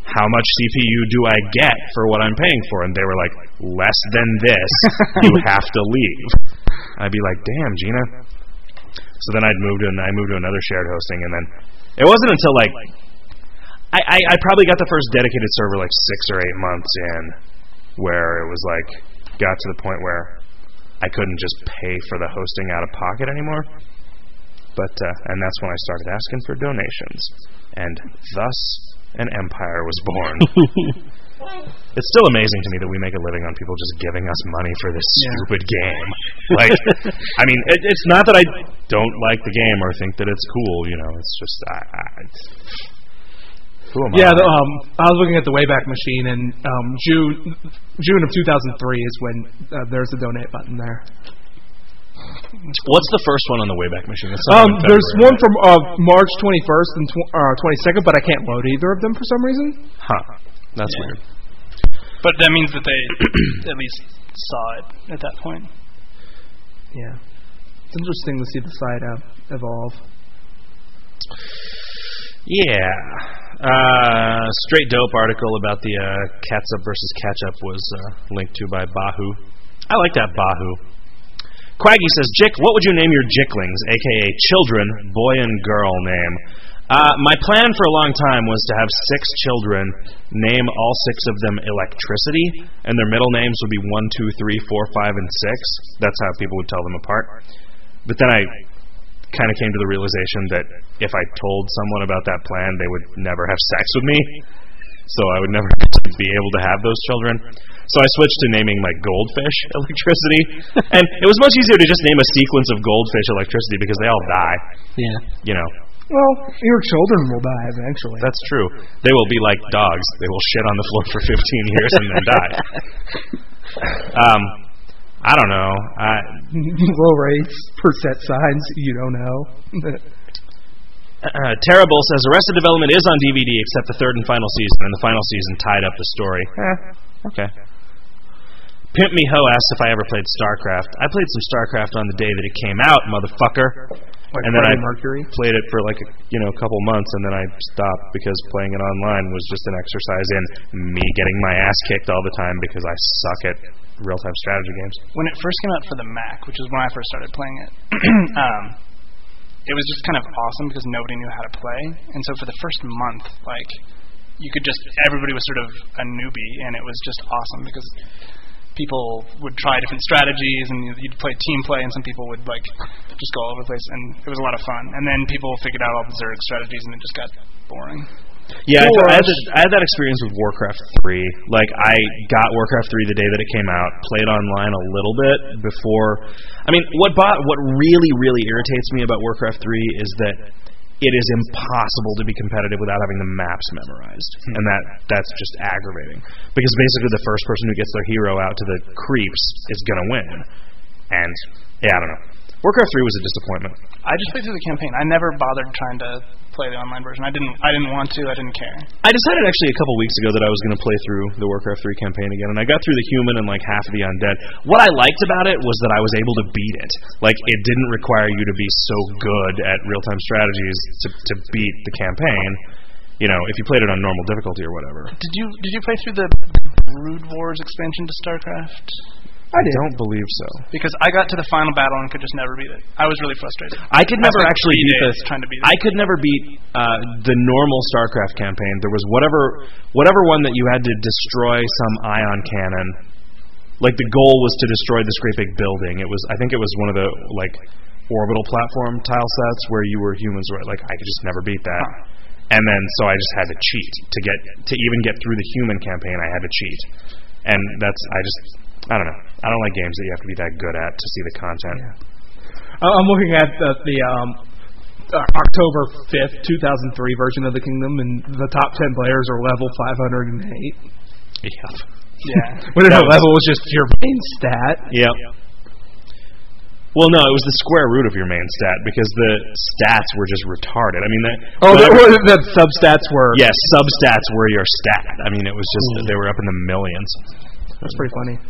how much C P U do I get for what I'm paying for? And they were like, less than this, you have to leave. I'd be like, damn, Gina. So then I'd move to, I moved to another shared hosting, and then it wasn't until like, I, I, I probably got the first dedicated server like six or eight months in, where it was like, got to the point where I couldn't just pay for the hosting out of pocket anymore. But uh, and that's when I started asking for donations, and thus an empire was born. It's still amazing to me that we make a living on people just giving us money for this Yeah. stupid game. Like, I mean, it, it's not that I don't like the game or think that it's cool. You know, it's just I. I it's, who am Yeah, I? the, um, I was looking at the Wayback Machine, and um, June June of two thousand three is when uh, there's a donate button there. What's the first one on the Wayback Machine? It's Um, sometime in there's February, one from uh, March twenty-first and tw- uh, twenty-second, but I can't load either of them for some reason. Huh. That's Yeah. weird. But that means that they at least saw it at that point. Yeah, it's interesting to see the site uh, evolve. Yeah. Uh, straight dope article about the uh, Catsup versus Catch-Up was uh, linked to by Bahu. I like that Bahu. Quaggy says, Jick, what would you name your Jicklings, a k a children, boy and girl name? Uh, my plan for a long time was to have six children, name all six of them Electricity, and their middle names would be one, two, three, four, five, and six. That's how people would tell them apart. But then I kind of came to the realization that if I told someone about that plan, they would never have sex with me. So I would never be able to have those children. So I switched to naming my goldfish Electricity. And it was much easier to just name a sequence of goldfish Electricity because they all die. Yeah. You know. Well, your children will die eventually. That's true. They will be like dogs. They will shit on the floor for fifteen years and then die. Um, I don't know. I, Low rates, percent signs, you don't know. uh, Terrible says Arrested Development is on D V D except the third and final season, and the final season tied up the story. Eh, okay. Pimp Me Ho asked if I ever played StarCraft. I played some StarCraft on the day that it came out, motherfucker. Like and then I Freddie Mercury? played it for like a, you know a couple months, and then I stopped because playing it online was just an exercise in me getting my ass kicked all the time because I suck at real-time strategy games. When it first came out for the Mac, which is when I first started playing it, um, it was just kind of awesome because nobody knew how to play, and so for the first month, like, you could just, everybody was sort of a newbie, and it was just awesome because people would try different strategies, and you'd play team play, and some people would, like, just go all over the place, and it was a lot of fun. And then people figured out all the Zerg strategies, and it just got boring. Yeah, I, I, had the, I had that experience with Warcraft three. Like, I got Warcraft three the day that it came out, played online a little bit before. I mean, what bo- what really, really irritates me about Warcraft three is that it is impossible to be competitive without having the maps memorized, hmm. and that that's just aggravating. Because basically, the first person who gets their hero out to the creeps is gonna win. And yeah, I don't know. Warcraft three was a disappointment. I just played through the campaign. I never bothered trying to play the online version. I didn't. I didn't want to. I didn't care. I decided actually a couple weeks ago that I was going to play through the Warcraft three campaign again, and I got through the human and like half of the undead. What I liked about it was that I was able to beat it. Like, it didn't require you to be so good at real-time strategies to to beat the campaign. You know, if you played it on normal difficulty or whatever. Did you Did you play through the Brood Wars expansion to StarCraft? I did. don't believe so. Because I got to the final battle and could just never beat it. I was really frustrated. I could never I actually beat this. Trying to beat it. I could never beat uh, the normal StarCraft campaign. There was whatever whatever one that you had to destroy some ion cannon. Like, the goal was to destroy this great big building. It was, I think it was one of the like orbital platform tile sets where you were humans. Right? Like, I could just never beat that. Huh. And then so I just had to cheat to get to even get through the human campaign. I had to cheat, and that's I just. I don't know. I don't like games that you have to be that good at to see the content. Yeah. I'm looking at the, the um, uh, October fifth, two thousand three version of the Kingdom, and the top ten players are level five hundred eight. Yep. Yeah. When the level was just your main stat. Yep. Well, no, it was the square root of your main stat because the stats were just retarded. I mean, that, oh, the, the substats were. Yes, substats were your stat. I mean, it was just mm. they were up in the millions. That's pretty funny.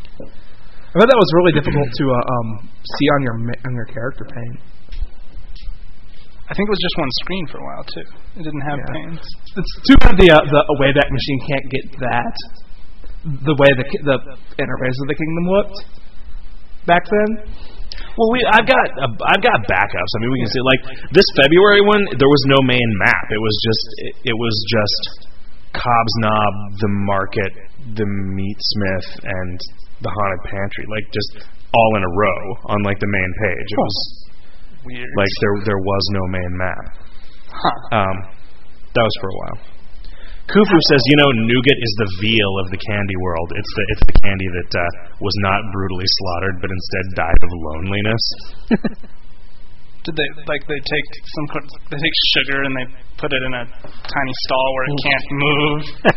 I thought that was really difficult to uh, um, see on your on your character pane. I think it was just one screen for a while too. It didn't have Yeah. panes. It's too bad the uh, the Wayback Machine can't get that. The way the the interface of the Kingdom looked back then. Well, we I've got uh, I've got backups. I mean, we can see like this February one. There was no main map. It was just it, it was just Cobb's Knob, the market, the meatsmith, and the haunted pantry. Like just all in a row on like the main page. It was Weird. like there there was no main map. Huh. Um, that was for a while. Kufu says, you know, nougat is the veal of the candy world. It's the it's the candy that uh, was not brutally slaughtered, but instead died of loneliness. Did they like they take some kind- they take sugar and they put it in a tiny stall where it can't move?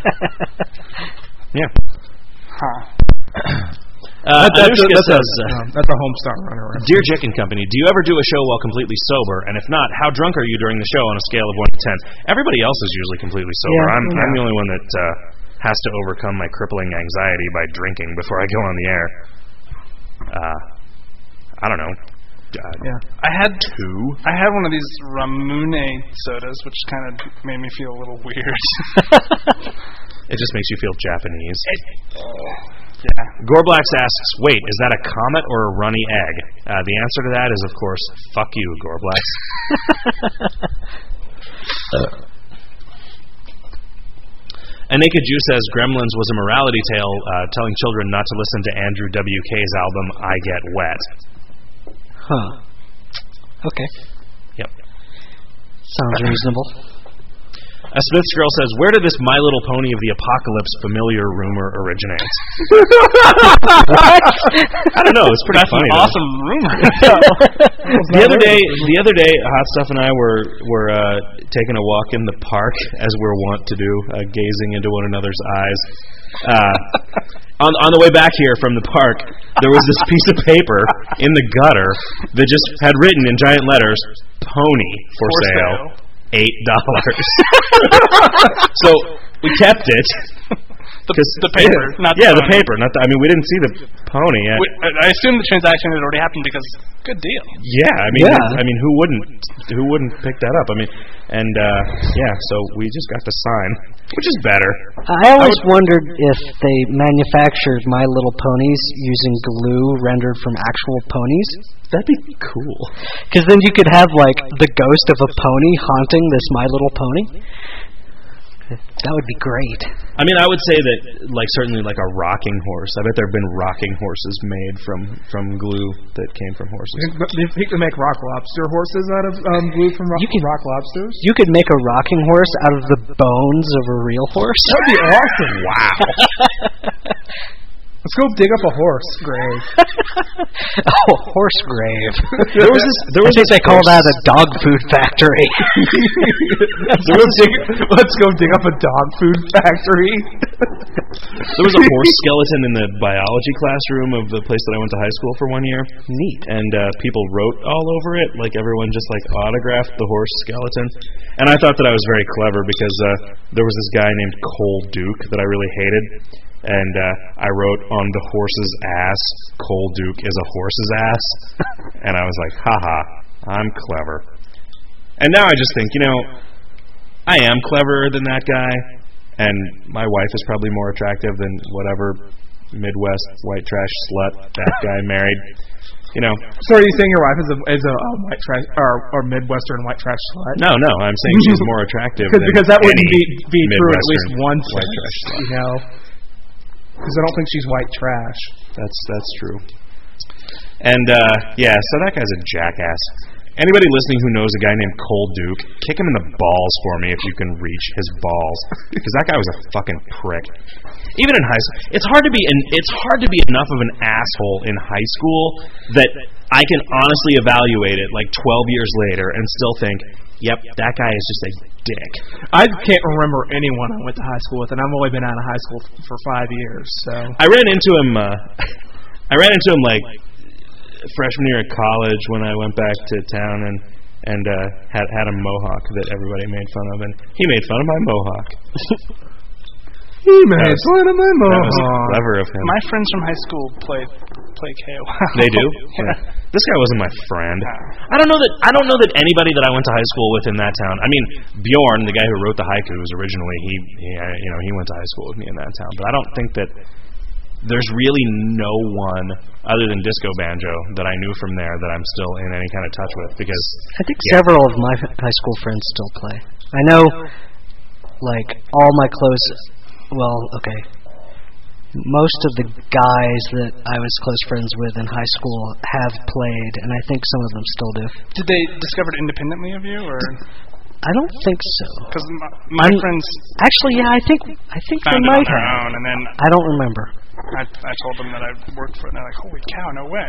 Yeah. Huh. Uh, That- that's, a, Anushka that's, a, says, uh, um, that's a Homestar Runner. Right? Dear Jick and Company, do you ever do a show while completely sober? And if not, how drunk are you during the show on a scale of one to ten? Everybody else is usually completely sober. Yeah, I'm, yeah. I'm the only one that uh, has to overcome my crippling anxiety by drinking before I go on the air. Uh, I don't know. Uh, Yeah. I had two? I had one of these Ramune sodas, which kind of made me feel a little weird. It just makes you feel Japanese. Yeah. Gorblax asks, wait, is that a comet or a runny egg? Uh, the answer to that is, of course, fuck you, Gorblax. And Naked Jew says, Gremlins was a morality tale uh, telling children not to listen to Andrew W K's album, I Get Wet. Huh. Okay. Yep. Sounds reasonable. A Smith's Girl says, where did this My Little Pony of the Apocalypse familiar rumor originate? I don't know. It's pretty That's funny. an though. awesome rumor. The other day, the other day, Hot Stuff and I were were uh, taking a walk in the park, as we're wont to do, uh, gazing into one another's eyes. Uh, on on the way back here from the park, there was this piece of paper in the gutter that just had written in giant letters, "Pony for, For sale, sale. eight dollars." So we kept it. the, the paper, not yeah, the, the pony. paper. Not the, I mean, we didn't see the pony. I, We- I assume the transaction had already happened because good deal. Yeah, I mean, Yeah. I mean, who wouldn't, who wouldn't pick that up? I mean, and uh, yeah, so we just got to sign, which is better. I always wondered if they manufactured My Little Ponies using glue rendered from actual ponies. That'd be cool. Because then you could have, like, the ghost of a pony haunting this My Little Pony. That would be great. I mean, I would say that, like, certainly like a rocking horse. I bet there have been rocking horses made from from glue that came from horses. You think they make rock lobster horses out of um, glue from rock, You can- rock lobsters? You could make a rocking horse out of the bones of a real horse. That would be awesome. Wow. Let's go dig up a horse grave. Oh, horse grave. There was this. There I was think this they call horse- that a dog food factory. There was dig, let's go dig up a dog food factory. There was a horse skeleton in the biology classroom of the place that I went to high school for one year. Neat. And uh, people wrote all over it, like everyone just like autographed the horse skeleton. And I thought that I was very clever because uh, there was this guy named Cole Duke that I really hated. And uh, I wrote on the horse's ass, Cole Duke is a horse's ass. And I was like, haha, I'm clever. And now I just think, you know, I am cleverer than that guy. And my wife is probably more attractive than whatever Midwest white trash slut that guy married. You know, So are you saying your wife is a is a um, white trash or, or Midwestern white trash slut? no, no, I'm saying she's more attractive Because than because that wouldn't any be be true at least Midwestern one white sense, trash slut. you know. Because I don't think she's white trash. That's that's true. And uh, yeah, so that guy's a jackass. Anybody listening who knows a guy named Cole Duke, kick him in the balls for me if you can reach his balls, because that guy was a fucking prick. Even in high school, it's hard to be an, it's hard to be enough of an asshole in high school that I can honestly evaluate it like twelve years later and still think, yep, that guy is just a dick. I can't remember anyone I went to high school with, and I've only been out of high school f- for five years. So I ran into him. Uh, I ran into him like freshman year of college when I went back to town and and uh, had had a mohawk that everybody made fun of, and he made fun of my mohawk. he made was- fun of my That was mohawk. clever of him. My friends from high school played play K O L. They do. Yeah. This guy wasn't my friend. No. I don't know that. I don't know that anybody that I went to high school with in that town. I mean, Bjorn, the guy who wrote the haikus originally, he, he, uh, you know, he went to high school with me in that town. But I don't think that there's really no one other than Disco Banjo that I knew from there that I'm still in any kind of touch with. Because I think yeah. several of my high school friends still play. I know, like all my close. Well, okay. Most of the guys that I was close friends with in high school have played, and I think some of them still do. Did they discover it independently of you, or? I don't think so. Because my, my friends actually, yeah, I think I think they found it on might their have. own, and then I don't remember. I, I told them that I worked for it, and they're like, "Holy cow, no way!"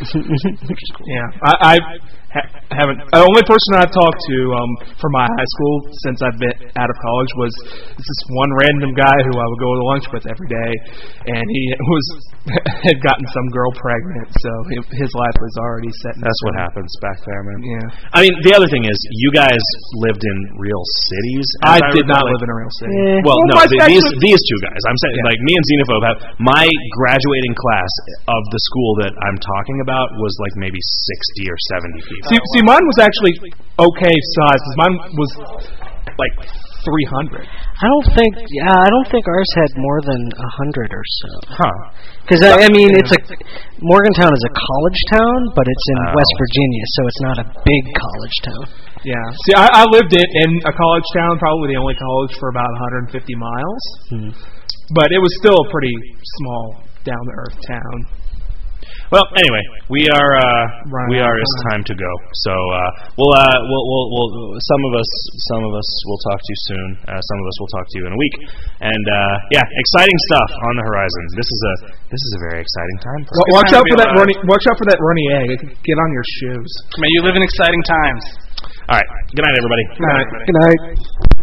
Yeah, I, I ha- haven't. The only person I've talked to um, from my high school since I've been out of college was this one random guy who I would go to lunch with every day, and he was had gotten some girl pregnant, so he, his life was already set. In That's stone. what happens back there, man. Yeah. I mean, the other thing is, you guys lived in real cities. I, I did not like, live in a real city. Eh. Well, Well, no, my th- actually- these these two guys. I'm saying, Yeah. like me and Xenophobe have my graduating class of the school that I'm talking about was like maybe sixty or seventy people. See, see, mine was actually okay size. 'Cause mine was like three hundred. I don't think. Yeah, I don't think ours had more than a hundred or so. Huh? Because I, I mean, it's a Morgantown is a college town, but it's in Oh. West Virginia, so it's not a big college town. Yeah. See, I, I lived in, in a college town, probably the only college for about one hundred fifty miles, Hmm. but it was still a pretty small, down to earth town. Well, anyway, we are uh, Right. we are. It's time to go. So uh, we'll, uh, we'll we'll we'll some of us some of us will talk to you soon. Uh, some of us will talk to you in a week. And uh, yeah, exciting stuff on the horizon. This is a this is a very exciting time. For Wa- us. watch time out to for be that alive. runny. Watch out for that runny egg. It could get on your shoes. May you live in exciting times. All right. Good night, everybody. Good night, everybody. Good night.